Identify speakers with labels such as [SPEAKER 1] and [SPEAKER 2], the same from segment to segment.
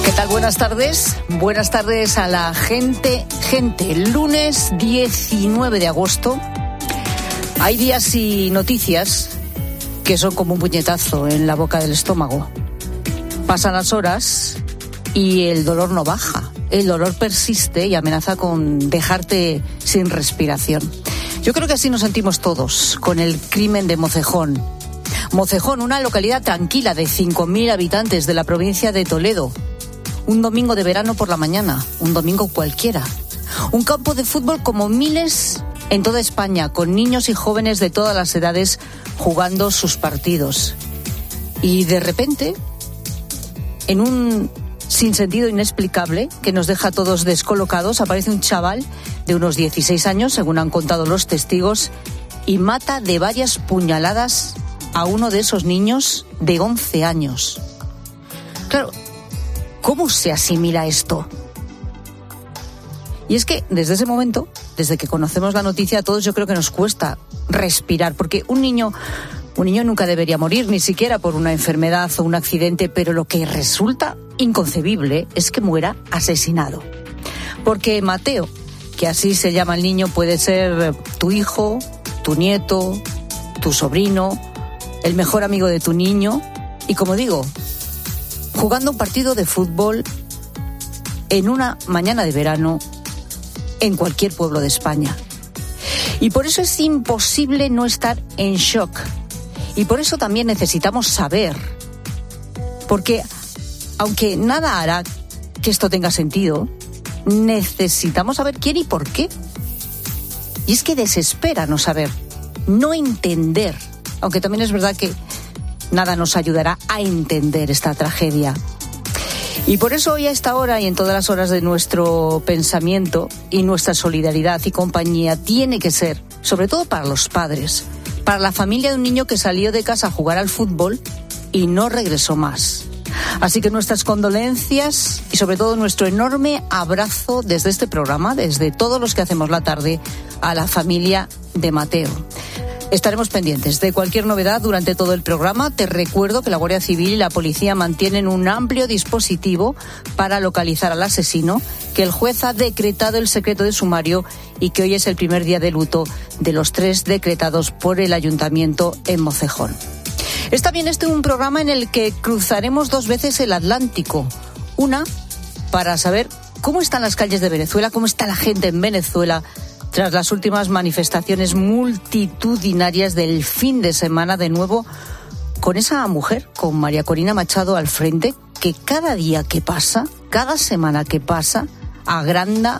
[SPEAKER 1] ¿Qué tal? Buenas tardes. Buenas tardes a la gente. Lunes 19 de agosto. Hay días y noticias que son como un puñetazo en la boca del estómago. Pasan las horas y el dolor no baja. El dolor persiste y amenaza con dejarte sin respiración. Yo creo que así nos sentimos todos con el crimen de Mocejón. Mocejón, una localidad tranquila de 5.000 habitantes de la provincia de Toledo. Un domingo de verano por la mañana, un domingo cualquiera. Un campo de fútbol como miles en toda España, con niños y jóvenes de todas las edades jugando sus partidos. Y de repente, en un sinsentido inexplicable que nos deja a todos descolocados, aparece un chaval de unos 16 años, según han contado los testigos, y mata de varias puñaladas a uno de esos niños de 11 años. Claro, ¿cómo se asimila esto? Y es que desde ese momento, desde que conocemos la noticia, a todos yo creo que nos cuesta respirar, porque un niño nunca debería morir, ni siquiera por una enfermedad o un accidente, pero lo que resulta inconcebible es que muera asesinado. Porque Mateo, que así se llama el niño, puede ser tu hijo, tu nieto, tu sobrino, el mejor amigo de tu niño, y como digo, jugando un partido de fútbol en una mañana de verano en cualquier pueblo de España. Y por eso es imposible no estar en shock. Y por eso también necesitamos saber. Porque aunque nada hará que esto tenga sentido, necesitamos saber quién y por qué. Y es que desespera no saber, no entender. Aunque también es verdad que nada nos ayudará a entender esta tragedia. Y por eso hoy a esta hora y en todas las horas de nuestro pensamiento y nuestra solidaridad y compañía tiene que ser, sobre todo para los padres, para la familia de un niño que salió de casa a jugar al fútbol y no regresó más. Así que nuestras condolencias y sobre todo nuestro enorme abrazo desde este programa, desde todos los que hacemos la tarde, a la familia de Mateo. Estaremos pendientes de cualquier novedad durante todo el programa. Te recuerdo que la Guardia Civil y la policía mantienen un amplio dispositivo para localizar al asesino, que el juez ha decretado el secreto de sumario y que hoy es el primer día de luto de los 3 decretados por el ayuntamiento en Mocejón. Es también un programa en el que cruzaremos 2 veces el Atlántico. Una, para saber cómo están las calles de Venezuela, cómo está la gente en Venezuela, tras las últimas manifestaciones multitudinarias del fin de semana, de nuevo con esa mujer, con María Corina Machado al frente, que cada día que pasa, cada semana que pasa, agranda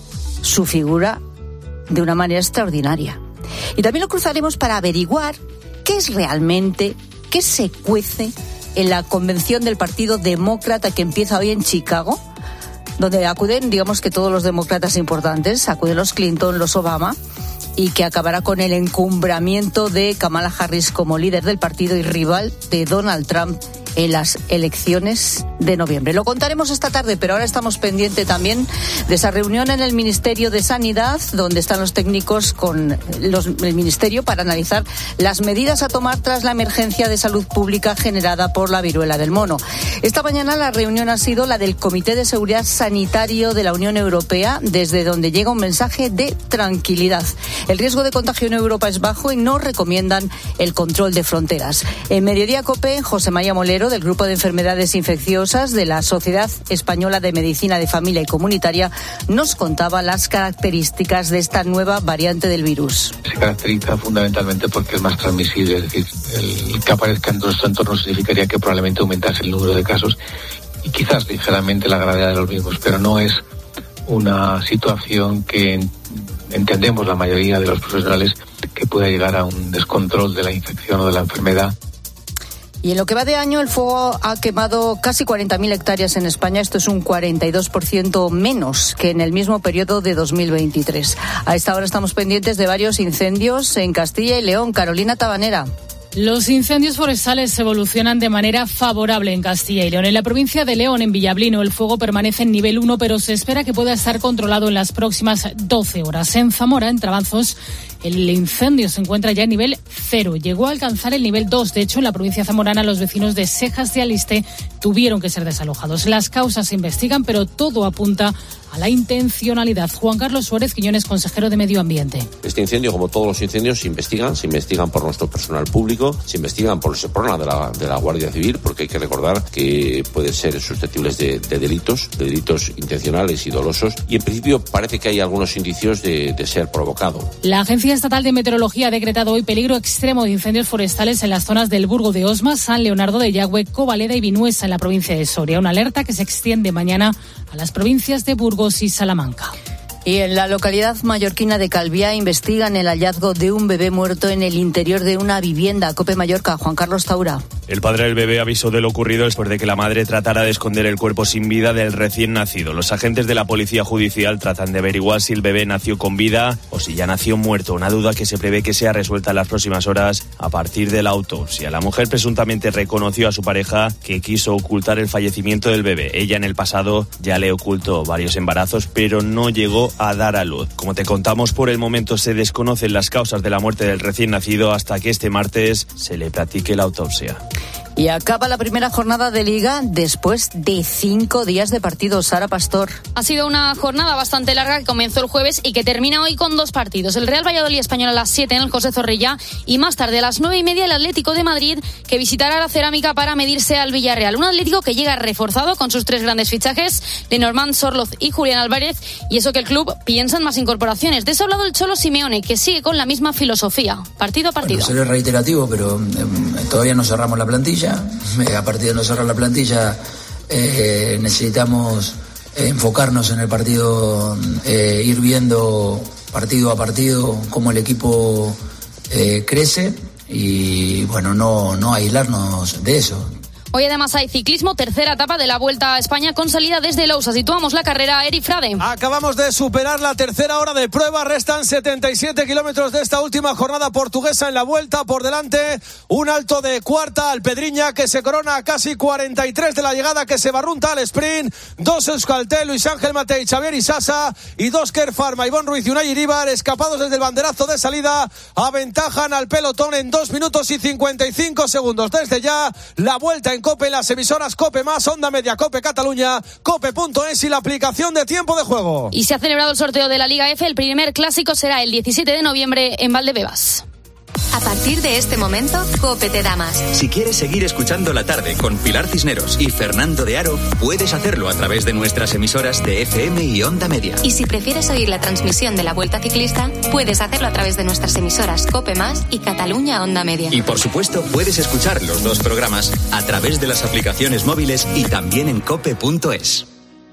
[SPEAKER 1] su figura de una manera extraordinaria. Y también lo cruzaremos para averiguar qué es realmente, qué se cuece en la convención del Partido Demócrata que empieza hoy en Chicago, donde acuden, digamos que todos los demócratas importantes, acuden los Clinton, los Obama, y que acabará con el encumbramiento de Kamala Harris como líder del partido y rival de Donald Trump en las elecciones de noviembre. Lo contaremos esta tarde, pero ahora estamos pendientes también de esa reunión en el Ministerio de Sanidad, donde están los técnicos con el Ministerio para analizar las medidas a tomar tras la emergencia de salud pública generada por la viruela del mono. Esta mañana la reunión ha sido la del Comité de Seguridad Sanitario de la Unión Europea, desde donde llega un mensaje de tranquilidad. El riesgo de contagio en Europa es bajo y no recomiendan el control de fronteras. En Mediodía COPE, José María Molero, del Grupo de Enfermedades Infecciosas de la Sociedad Española de Medicina de Familia y Comunitaria, nos contaba las características de esta nueva variante del virus.
[SPEAKER 2] Se caracteriza fundamentalmente porque es más transmisible, es decir, el que aparezca en nuestro entorno significaría que probablemente aumentase el número de casos y quizás ligeramente la gravedad de los mismos, pero no es una situación que entendemos la mayoría de los profesionales que pueda llegar a un descontrol de la infección o de la enfermedad.
[SPEAKER 1] Y en lo que va de año, el fuego ha quemado casi 40.000 hectáreas en España. Esto es un 42% menos que en el mismo periodo de 2023. A esta hora estamos pendientes de varios incendios en Castilla y León. Carolina Tabanera.
[SPEAKER 3] Los incendios forestales evolucionan de manera favorable en Castilla y León. En la provincia de León, en Villablino, el fuego permanece en nivel 1, pero se espera que pueda estar controlado en las próximas 12 horas. En Zamora, en Trabanzos, el incendio se encuentra ya en nivel 0. Llegó a alcanzar el nivel 2. De hecho, en la provincia zamorana, los vecinos de Sejas de Aliste tuvieron que ser desalojados. Las causas se investigan, pero todo apunta a la intencionalidad. Juan Carlos Suárez Quiñones, consejero de Medio Ambiente.
[SPEAKER 4] Este incendio, como todos los incendios, se investigan por nuestro personal público, se investigan por el SEPRONA de la Guardia Civil, porque hay que recordar que pueden ser susceptibles de delitos intencionales y dolosos, y en principio parece que hay algunos indicios de ser provocado.
[SPEAKER 3] La Agencia Estatal de Meteorología ha decretado hoy peligro extremo de incendios forestales en las zonas del Burgo de Osma, San Leonardo de Yagüe, Covaleda y Vinuesa en la provincia de Soria. Una alerta que se extiende mañana a las provincias de Burgos y Salamanca.
[SPEAKER 1] Y en la localidad mallorquina de Calviá investigan el hallazgo de un bebé muerto en el interior de una vivienda. COPE Mallorca, Juan Carlos Taura.
[SPEAKER 5] El padre del bebé avisó de lo ocurrido después de que la madre tratara de esconder el cuerpo sin vida del recién nacido. Los agentes de la policía judicial tratan de averiguar si el bebé nació con vida o si ya nació muerto. Una duda que se prevé que sea resuelta en las próximas horas a partir de la autopsia. La mujer presuntamente reconoció a su pareja que quiso ocultar el fallecimiento del bebé. Ella en el pasado ya le ocultó varios embarazos, pero no llegó a dar a luz. Como te contamos, por el momento se desconocen las causas de la muerte del recién nacido hasta que este martes se le practique la autopsia.
[SPEAKER 1] Y acaba la primera jornada de Liga después de 5 días de partido. Sara Pastor.
[SPEAKER 6] Ha sido una jornada bastante larga que comenzó el jueves y que termina hoy con 2 partidos. El Real Valladolid Español a las 7 en el José Zorrilla y más tarde a las 9:30 el Atlético de Madrid, que visitará la Cerámica para medirse al Villarreal. Un Atlético que llega reforzado con sus 3 grandes fichajes, Lenormand, Sorloz y Julián Álvarez, y eso que el club piensa en más incorporaciones. De eso ha hablado el Cholo Simeone, que sigue con la misma filosofía, partido a partido.
[SPEAKER 7] Bueno, seré reiterativo, pero todavía no cerramos la plantilla. A partir de no cerrar la plantilla necesitamos enfocarnos en el partido, ir viendo partido a partido cómo el equipo crece y bueno, no aislarnos de eso.
[SPEAKER 6] Hoy además hay ciclismo, tercera etapa de la Vuelta a España con salida desde Lousa. Situamos la carrera, Eri Frade.
[SPEAKER 8] Acabamos de superar la tercera hora de prueba, restan 77 kilómetros de esta última jornada portuguesa en la Vuelta. Por delante, un alto de cuarta, Alpedriña, que se corona a casi 43 de la llegada, que se barrunta al sprint. 2 Euskaltel, Luis Ángel Matei, Xavier Isasa y 2 Kerfarma, Ivonne Ruiz y Unai Iríbar, escapados desde el banderazo de salida, aventajan al pelotón en 2 minutos y 55 segundos. Desde ya, la Vuelta en COPE, las emisoras COPE+, Onda Media, COPE Cataluña, COPE.es y la aplicación de tiempo de juego.
[SPEAKER 6] Y se ha celebrado el sorteo de la Liga F. El primer clásico será el 17 de noviembre en Valdebebas.
[SPEAKER 9] A partir de este momento, COPE te da más.
[SPEAKER 10] Si quieres seguir escuchando La Tarde con Pilar Cisneros y Fernando de Aro, puedes hacerlo a través de nuestras emisoras de FM y Onda Media.
[SPEAKER 9] Y si prefieres oír la transmisión de la Vuelta Ciclista, puedes hacerlo a través de nuestras emisoras COPE+ y Cataluña Onda Media.
[SPEAKER 10] Y por supuesto, puedes escuchar los 2 programas a través de las aplicaciones móviles y también en cope.es.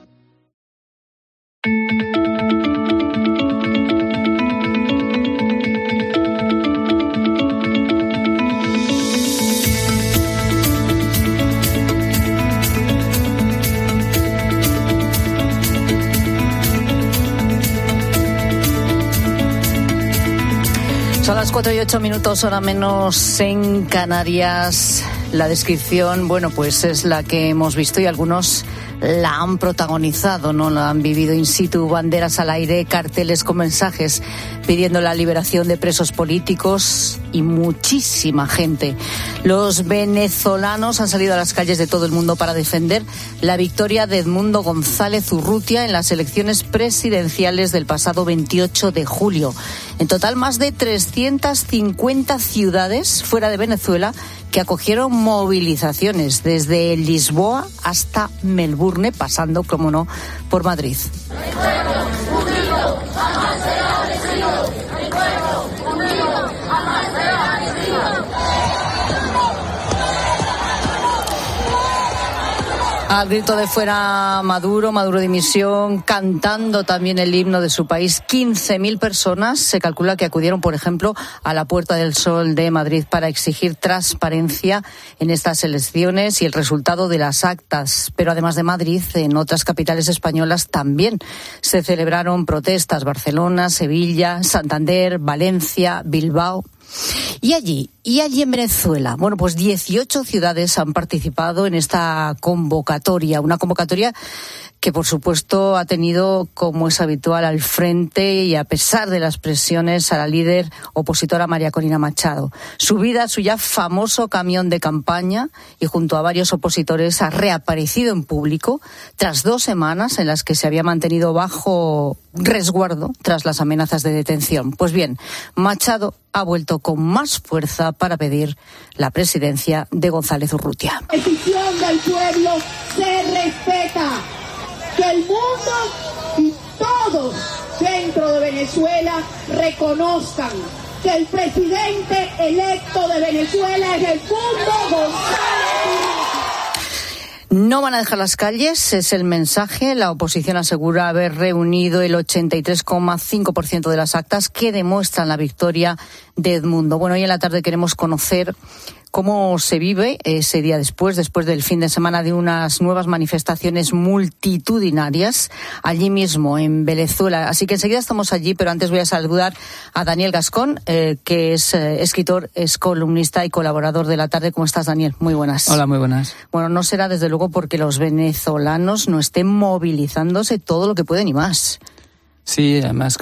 [SPEAKER 1] Son las 4:08, hora menos en Canarias. La descripción, bueno, pues es la que hemos visto y algunos la han protagonizado, ¿no? La han vivido in situ, banderas al aire, carteles con mensajes pidiendo la liberación de presos políticos y muchísima gente. Los venezolanos han salido a las calles de todo el mundo para defender la victoria de Edmundo González Urrutia en las elecciones presidenciales del pasado 28 de julio. En total, más de 350 ciudades fuera de Venezuela que acogieron movilizaciones desde Lisboa hasta Melbourne, pasando, como no, por Madrid. Al grito de fuera Maduro, Maduro dimisión, cantando también el himno de su país, 15.000 personas se calcula que acudieron, por ejemplo, a la Puerta del Sol de Madrid para exigir transparencia en estas elecciones y el resultado de las actas. Pero además de Madrid, en otras capitales españolas también se celebraron protestas: Barcelona, Sevilla, Santander, Valencia, Bilbao. Y allí Y allí en Venezuela, bueno, pues 18 ciudades han participado en esta convocatoria, una convocatoria que por supuesto ha tenido, como es habitual, al frente y a pesar de las presiones a la líder opositora María Corina Machado. Subida a su ya famoso camión de campaña y junto a varios opositores ha reaparecido en público tras 2 semanas en las que se había mantenido bajo resguardo tras las amenazas de detención. Pues bien, Machado ha vuelto con más fuerza para pedir la presidencia de González Urrutia.
[SPEAKER 11] La decisión del pueblo se respeta. Que el mundo y todos dentro de Venezuela reconozcan que el presidente electo de Venezuela es el mundo González.
[SPEAKER 1] No van a dejar las calles, es el mensaje. La oposición asegura haber reunido el 83,5% de las actas que demuestran la victoria de Edmundo. Bueno, hoy en la tarde queremos conocer cómo se vive ese día después del fin de semana de unas nuevas manifestaciones multitudinarias allí mismo en Venezuela. Así que enseguida estamos allí, pero antes voy a saludar a Daniel Gascón, que es escritor, es columnista y colaborador de La Tarde. ¿Cómo estás, Daniel? Muy buenas.
[SPEAKER 12] Hola, muy buenas.
[SPEAKER 1] Bueno, no será desde luego porque los venezolanos no estén movilizándose todo lo que pueden y más.
[SPEAKER 12] Sí, además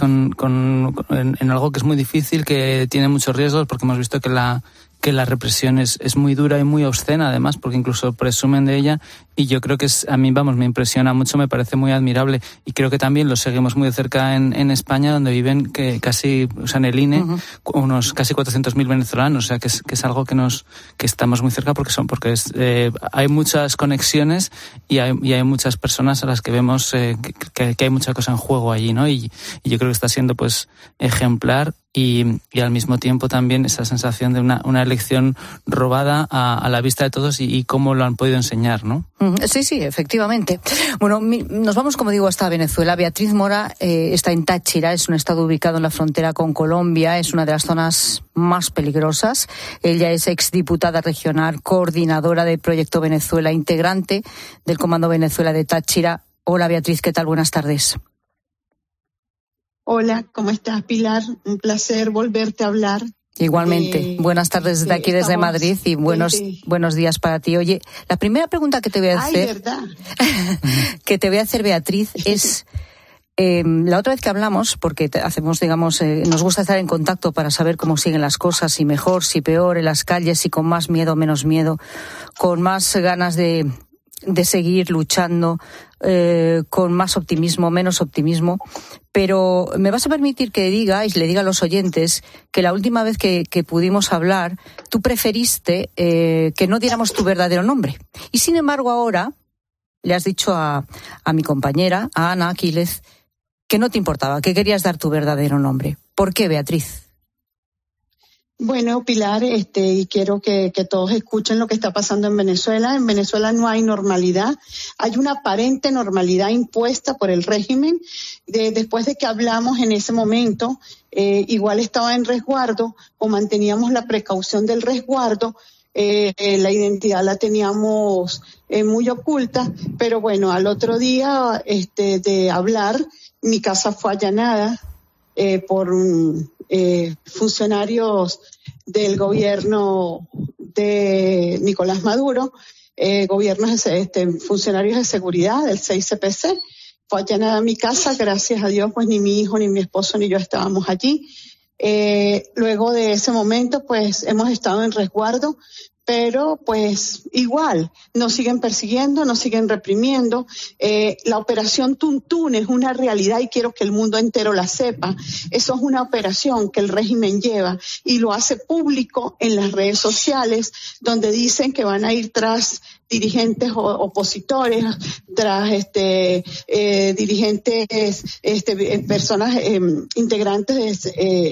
[SPEAKER 12] en algo que es muy difícil, que tiene muchos riesgos, porque hemos visto que la represión es muy dura y muy obscena, además, porque incluso presumen de ella, y yo creo que a mí, me impresiona mucho, me parece muy admirable, y creo que también lo seguimos muy de cerca en España, donde viven en el INE, unos casi 400.000 venezolanos, o sea, que es algo que estamos muy cerca porque hay muchas conexiones y hay muchas personas a las que vemos que hay mucha cosa en juego allí, ¿no? Y yo creo que está siendo, pues, ejemplar. Y al mismo tiempo también esa sensación de una elección robada a la vista de todos y cómo lo han podido enseñar, ¿no?
[SPEAKER 1] Sí, efectivamente. Bueno, nos vamos, como digo, hasta Venezuela. Beatriz Mora está en Táchira, es un estado ubicado en la frontera con Colombia, es una de las zonas más peligrosas. Ella es exdiputada regional, coordinadora de Proyecto Venezuela, integrante del Comando Venezuela de Táchira. Hola, Beatriz, ¿qué tal? Buenas tardes.
[SPEAKER 13] Hola, ¿cómo estás, Pilar? Un placer volverte a hablar.
[SPEAKER 1] Igualmente. Buenas tardes desde aquí, desde Madrid, y buenos días para ti. Oye, la primera pregunta que te voy a hacer, Beatriz, es la otra vez que hablamos, porque hacemos, nos gusta estar en contacto para saber cómo siguen las cosas, si mejor, si peor, en las calles, si con más miedo, menos miedo, con más ganas de seguir luchando, con más optimismo, menos optimismo, pero me vas a permitir que le diga a los oyentes que la última vez que pudimos hablar, tú preferiste que no diéramos tu verdadero nombre. Y sin embargo ahora le has dicho a mi compañera, a Ana Aquiles, que no te importaba, que querías dar tu verdadero nombre. ¿Por qué, Beatriz?
[SPEAKER 13] Bueno, Pilar, y quiero que todos escuchen lo que está pasando en Venezuela. En Venezuela no hay normalidad. Hay una aparente normalidad impuesta por el régimen. Después de que hablamos en ese momento, igual estaba en resguardo o manteníamos la precaución del resguardo. La identidad la teníamos muy oculta, pero bueno, al otro día de hablar, mi casa fue allanada por funcionarios del gobierno de Nicolás Maduro, funcionarios de seguridad del 6CPC. Fue allanada mi casa, gracias a Dios, pues ni mi hijo, ni mi esposo, ni yo estábamos allí. Luego de ese momento, pues hemos estado en resguardo, pero pues igual, nos siguen persiguiendo, nos siguen reprimiendo. La operación Tuntún es una realidad y quiero que el mundo entero la sepa. Eso es una operación que el régimen lleva y lo hace público en las redes sociales, donde dicen que van a ir tras dirigentes opositores, tras dirigentes, personas integrantes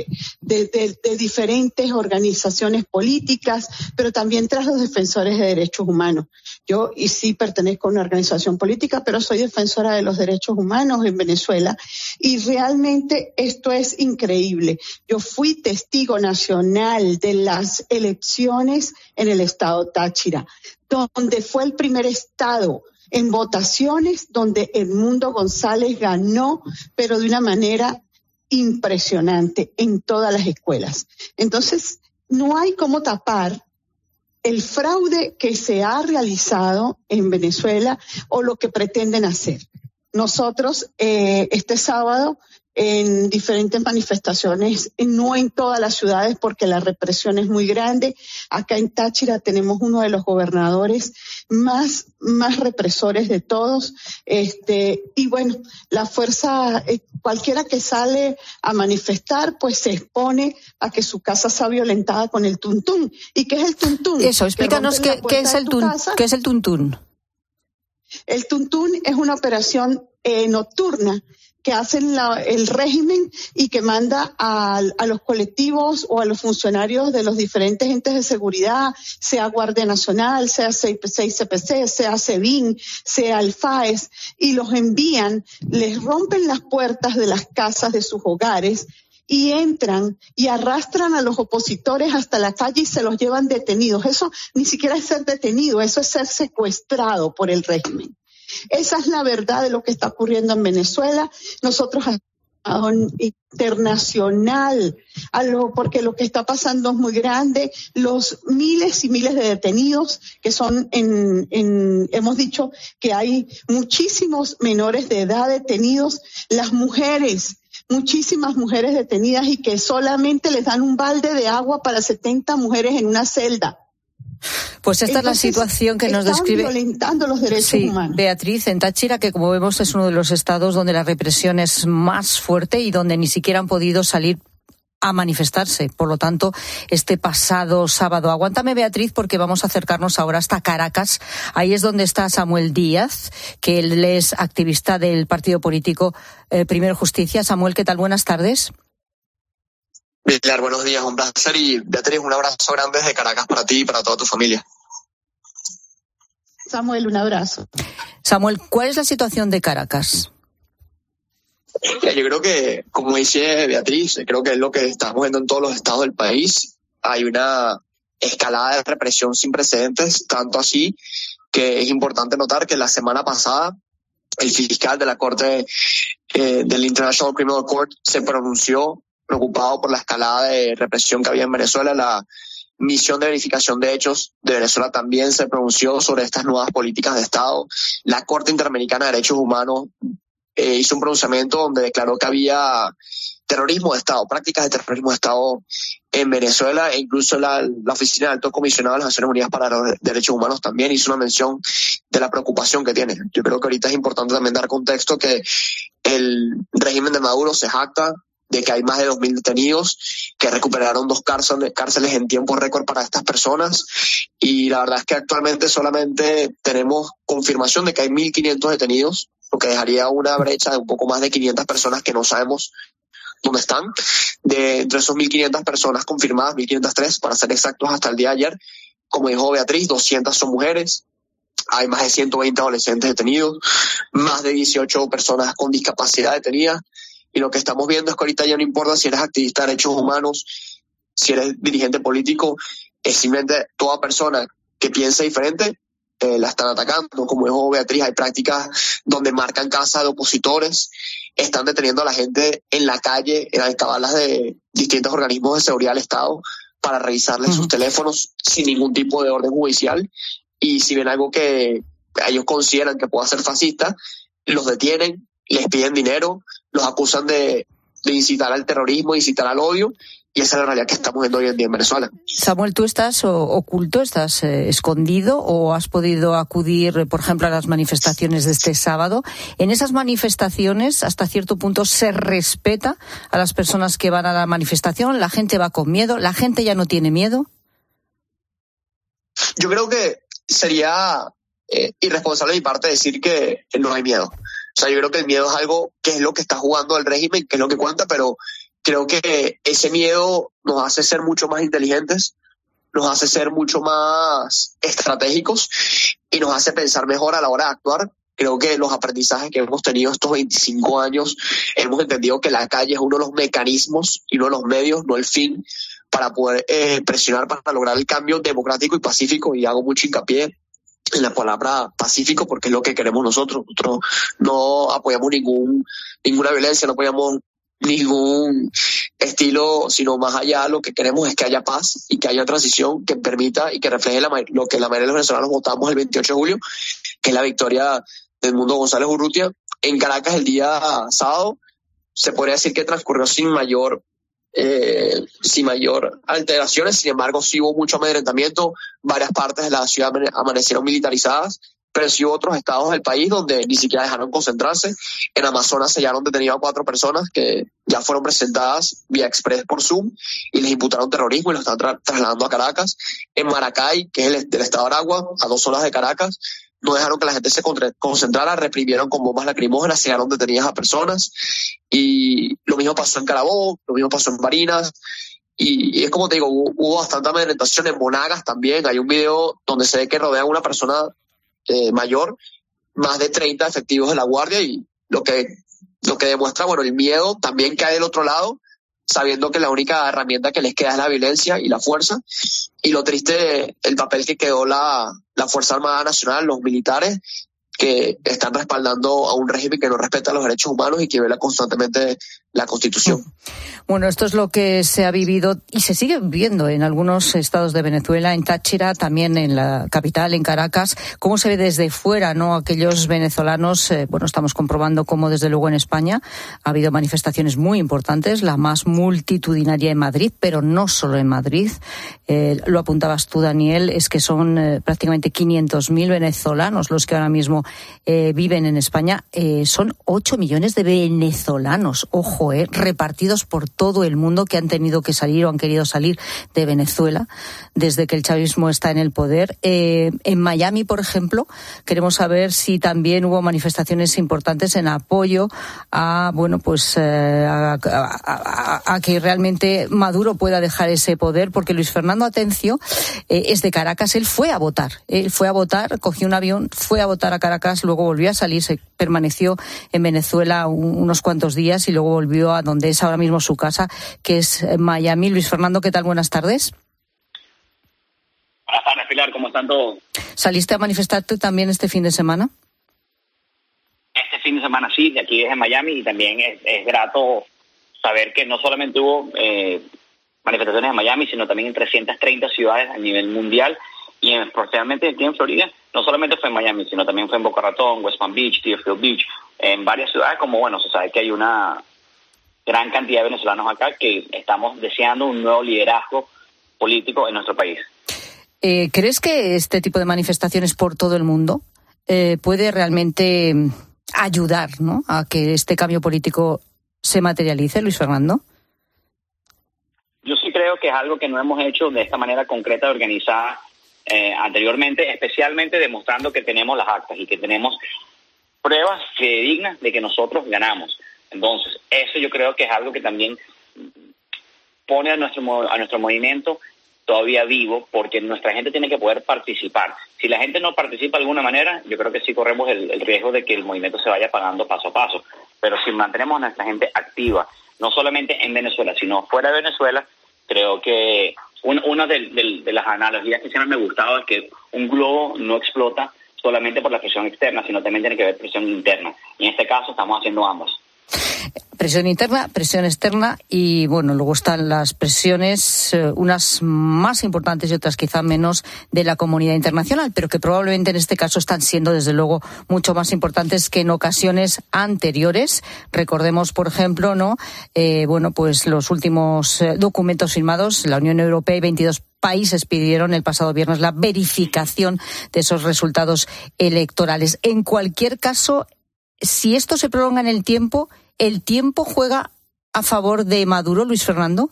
[SPEAKER 13] de diferentes organizaciones políticas, pero también tras los defensores de derechos humanos. Yo sí pertenezco a una organización política, pero soy defensora de los derechos humanos en Venezuela y realmente esto es increíble. Yo fui testigo nacional de las elecciones en el estado Táchira, donde fue el primer estado en votaciones donde Edmundo González ganó, pero de una manera impresionante en todas las escuelas. Entonces, no hay cómo tapar el fraude que se ha realizado en Venezuela o lo que pretenden hacer. Nosotros este sábado en diferentes manifestaciones, no en todas las ciudades porque la represión es muy grande. Acá en Táchira tenemos uno de los gobernadores más represores de todos. Y bueno, la fuerza, cualquiera que sale a manifestar, pues se expone a que su casa sea violentada con el tuntún. ¿Y qué es el tuntún?
[SPEAKER 1] Eso, explícanos qué es el tuntún.
[SPEAKER 13] El tuntún es una operación nocturna que hacen el régimen y que manda a los colectivos o a los funcionarios de los diferentes entes de seguridad, sea Guardia Nacional, sea 6CPC, sea SEBIN, sea el FAES, y los envían, les rompen las puertas de las casas de sus hogares y entran y arrastran a los opositores hasta la calle y se los llevan detenidos. Eso ni siquiera es ser detenido, eso es ser secuestrado por el régimen. Esa es la verdad de lo que está ocurriendo en Venezuela. Nosotros internacional, porque lo que está pasando es muy grande. Los miles y miles de detenidos que son hemos dicho que hay muchísimos menores de edad detenidos, las mujeres, muchísimas mujeres detenidas y que solamente les dan un balde de agua para 70 mujeres en una celda.
[SPEAKER 1] Pues esta es la situación que nos describe.
[SPEAKER 13] Están violentando los derechos humanos.
[SPEAKER 1] Beatriz, en Táchira, que como vemos es uno de los estados donde la represión es más fuerte y donde ni siquiera han podido salir a manifestarse. Por lo tanto, este pasado sábado. Aguántame, Beatriz, porque vamos a acercarnos ahora hasta Caracas. Ahí es donde está Samuel Díaz, que él es activista del partido político Primero Justicia. Samuel, ¿qué tal? Buenas tardes.
[SPEAKER 14] Pilar, buenos días, un placer, y Beatriz, un abrazo grande desde Caracas para ti y para toda tu familia.
[SPEAKER 13] Samuel, un abrazo.
[SPEAKER 1] Samuel, ¿cuál es la situación de Caracas?
[SPEAKER 14] Yo creo que, como dice Beatriz, creo que es lo que estamos viendo en todos los estados del país. Hay una escalada de represión sin precedentes, tanto así que es importante notar que la semana pasada el fiscal de la Corte del International Criminal Court se pronunció preocupado por la escalada de represión que había en Venezuela. La misión de verificación de hechos de Venezuela también se pronunció sobre estas nuevas políticas de Estado. La Corte Interamericana de Derechos Humanos hizo un pronunciamiento donde declaró que había terrorismo de Estado, prácticas de terrorismo de Estado en Venezuela, e incluso la Oficina del Alto Comisionado de las Naciones Unidas para los Derechos Humanos también hizo una mención de la preocupación que tiene. Yo creo que ahorita es importante también dar contexto que el régimen de Maduro se jacta de que hay más de 2.000 detenidos, que recuperaron 2 cárceles en tiempo récord para estas personas, y la verdad es que actualmente solamente tenemos confirmación de que hay 1.500 detenidos, lo que dejaría una brecha de un poco más de 500 personas que no sabemos dónde están. Entre esos 1.500 personas confirmadas, 1.503 para ser exactos hasta el día de ayer, como dijo Beatriz, 200 son mujeres. Hay más de 120 adolescentes detenidos, más de 18 personas con discapacidad detenidas. Y lo que estamos viendo es que ahorita ya no importa si eres activista de derechos humanos, si eres dirigente político, es simplemente toda persona que piense diferente la están atacando. Como dijo Beatriz, hay prácticas donde marcan casa de opositores, están deteniendo a la gente en la calle, en alcabalas de distintos organismos de seguridad del Estado para revisarles sus teléfonos sin ningún tipo de orden judicial. Y si ven algo que ellos consideran que pueda ser fascista, los detienen, les piden dinero, los acusan de incitar al terrorismo, de incitar al odio, y esa es la realidad que estamos viendo hoy en día en Venezuela.
[SPEAKER 1] Samuel, ¿tú estás oculto, estás escondido, o has podido acudir, por ejemplo, a las manifestaciones de este sábado? En esas manifestaciones, hasta cierto punto, ¿se respeta a las personas que van a la manifestación? ¿La gente va con miedo? ¿La gente ya no tiene miedo?
[SPEAKER 14] Yo creo que sería irresponsable de mi parte decir que no hay miedo. O sea, yo creo que el miedo es algo que es lo que está jugando el régimen, que es lo que cuenta, pero creo que ese miedo nos hace ser mucho más inteligentes, nos hace ser mucho más estratégicos y nos hace pensar mejor a la hora de actuar. Creo que los aprendizajes que hemos tenido estos 25 años, hemos entendido que la calle es uno de los mecanismos y uno de los medios, no el fin, para poder presionar para lograr el cambio democrático y pacífico, y hago mucho hincapié en la palabra pacífico porque es lo que queremos nosotros. Nosotros no apoyamos ninguna violencia, no apoyamos ningún estilo, sino más allá lo que queremos es que haya paz y que haya transición que permita y que refleje lo que la mayoría de los venezolanos votamos el 28 de julio, que es la victoria de Edmundo González Urrutia. En Caracas el día sábado se podría decir que transcurrió sin mayor alteraciones, sin embargo sí hubo mucho amedrentamiento, varias partes de la ciudad amanecieron militarizadas, pero sí hubo otros estados del país donde ni siquiera dejaron concentrarse. En Amazonas sellaron detenido a 4 personas que ya fueron presentadas vía express por Zoom y les imputaron terrorismo y los están trasladando a Caracas. En Maracay, que es del estado de Aragua, a 2 horas de Caracas, no dejaron que la gente se concentrara, reprimieron con bombas lacrimógenas, sellaron detenidas a personas, y lo mismo pasó en Carabobo, lo mismo pasó en Barinas, y es como te digo, hubo bastante amedrentación. En Monagas también hay un video donde se ve que rodean a una persona mayor, más de 30 efectivos de la guardia, y lo que demuestra, bueno, el miedo también que hay del otro lado, sabiendo que la única herramienta que les queda es la violencia y la fuerza, y lo triste, el papel que quedó la Fuerza Armada Nacional, los militares, que están respaldando a un régimen que no respeta los derechos humanos y que viola constantemente la Constitución.
[SPEAKER 1] Bueno, esto es lo que se ha vivido y se sigue viviendo en algunos estados de Venezuela, en Táchira, también en la capital, en Caracas. ¿Cómo se ve desde fuera, no? Aquellos venezolanos, estamos comprobando cómo desde luego en España ha habido manifestaciones muy importantes, la más multitudinaria en Madrid, pero no solo en Madrid. Lo apuntabas tú, Daniel, es que son prácticamente 500.000 venezolanos los que ahora mismo viven en España. Son 8 millones de venezolanos, ojo, repartidos por todo el mundo, que han tenido que salir o han querido salir de Venezuela desde que el chavismo está en el poder. En Miami, por ejemplo, queremos saber si también hubo manifestaciones importantes en apoyo a que realmente Maduro pueda dejar ese poder, porque Luis Fernando Atencio es de Caracas. Él fue a votar, cogió un avión, fue a votar a Caracas, luego volvió a salir, se permaneció en Venezuela unos cuantos días y luego volvió a donde es ahora mismo su casa, que es Miami. Luis Fernando, ¿qué tal? Buenas tardes.
[SPEAKER 15] Buenas tardes, Pilar, ¿cómo están todos?
[SPEAKER 1] ¿Saliste a manifestarte también este fin de semana?
[SPEAKER 15] Este fin de semana sí, de aquí desde Miami, y también es grato saber que no solamente hubo manifestaciones en Miami, sino también en 330 ciudades a nivel mundial, y especialmente aquí en Florida, no solamente fue en Miami, sino también fue en Boca Ratón, West Palm Beach, Deerfield Beach, en varias ciudades, se sabe que hay una gran cantidad de venezolanos acá que estamos deseando un nuevo liderazgo político en nuestro país.
[SPEAKER 1] ¿Crees que este tipo de manifestaciones por todo el mundo puede realmente ayudar, ¿no?, a que este cambio político se materialice, Luis Fernando?
[SPEAKER 15] Yo sí creo que es algo que no hemos hecho de esta manera concreta, organizada anteriormente, especialmente demostrando que tenemos las actas y que tenemos pruebas fidedignas de que nosotros ganamos. Entonces, eso yo creo que es algo que también pone a nuestro movimiento todavía vivo, porque nuestra gente tiene que poder participar. Si la gente no participa de alguna manera, yo creo que sí corremos el riesgo de que el movimiento se vaya apagando paso a paso. Pero si mantenemos a nuestra gente activa, no solamente en Venezuela, sino fuera de Venezuela, creo que una de las analogías que siempre me ha gustado es que un globo no explota solamente por la presión externa, sino también tiene que haber presión interna. Y en este caso estamos haciendo ambas.
[SPEAKER 1] Presión interna, presión externa, y luego están las presiones, unas más importantes y otras quizá menos, de la comunidad internacional, pero que probablemente en este caso están siendo desde luego mucho más importantes que en ocasiones anteriores. Recordemos, por ejemplo, los últimos documentos firmados. La Unión Europea y 22 países pidieron el pasado viernes la verificación de esos resultados electorales. En cualquier caso, si esto se prolonga en el tiempo juega a favor de Maduro, Luis Fernando.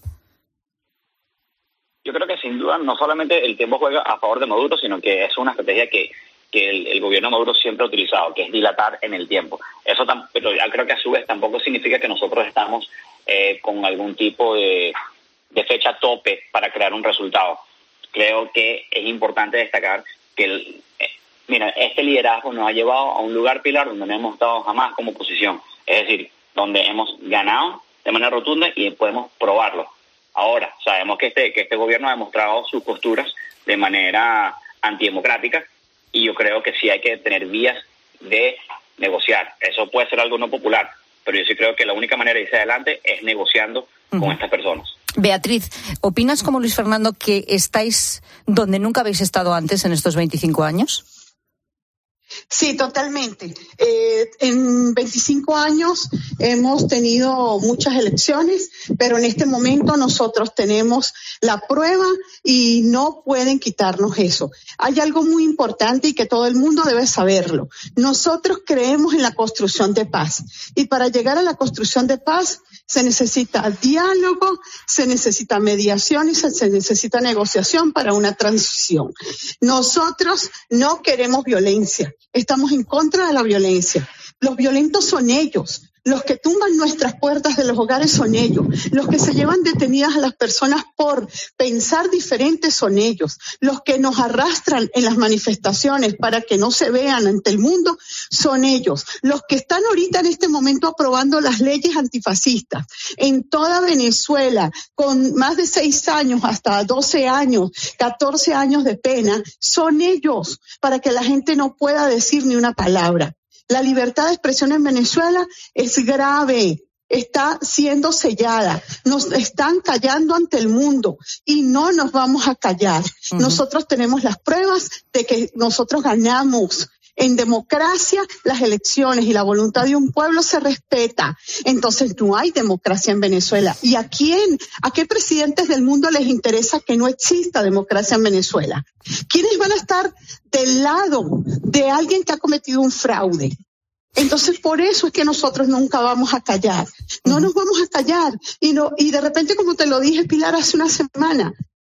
[SPEAKER 15] Yo creo que sin duda no solamente el tiempo juega a favor de Maduro, sino que es una estrategia que el gobierno de Maduro siempre ha utilizado, que es dilatar en el tiempo. Pero yo creo que a su vez tampoco significa que nosotros estamos con algún tipo de fecha tope para crear un resultado. Creo que es importante destacar que este liderazgo nos ha llevado a un lugar, Pilar, donde no hemos estado jamás como oposición. Es decir, donde hemos ganado de manera rotunda y podemos probarlo. Ahora, sabemos que este gobierno ha demostrado sus posturas de manera antidemocrática, y yo creo que sí hay que tener vías de negociar. Eso puede ser algo no popular, pero yo sí creo que la única manera de irse adelante es negociando con estas personas.
[SPEAKER 1] Beatriz, ¿opinas como Luis Fernando que estáis donde nunca habéis estado antes en estos 25 años?
[SPEAKER 13] Sí, totalmente. En 25 años hemos tenido muchas elecciones, pero en este momento nosotros tenemos la prueba y no pueden quitarnos eso. Hay algo muy importante y que todo el mundo debe saberlo. Nosotros creemos en la construcción de paz y para llegar a la construcción de paz se necesita diálogo, se necesita mediación y se necesita negociación para una transición. Nosotros no queremos violencia, estamos en contra de la violencia. Los violentos son ellos. Los que tumban nuestras puertas de los hogares son ellos. Los que se llevan detenidas a las personas por pensar diferente son ellos. Los que nos arrastran en las manifestaciones para que no se vean ante el mundo son ellos. Los que están ahorita en este momento aprobando las leyes antifascistas en toda Venezuela con más de 6 años hasta 12 años, 14 años de pena, son ellos para que la gente no pueda decir ni una palabra. La libertad de expresión en Venezuela es grave, está siendo sellada, nos están callando ante el mundo y no nos vamos a callar. Nosotros tenemos las pruebas de que nosotros ganamos. En democracia, las elecciones y la voluntad de un pueblo se respeta. Entonces no hay democracia en Venezuela. ¿Y a qué presidentes del mundo les interesa que no exista democracia en Venezuela? ¿Quiénes van a estar del lado de alguien que ha cometido un fraude? Entonces por eso es que nosotros nunca vamos a callar. No nos vamos a callar. Y de repente, como te lo dije, Pilar, hace una semana,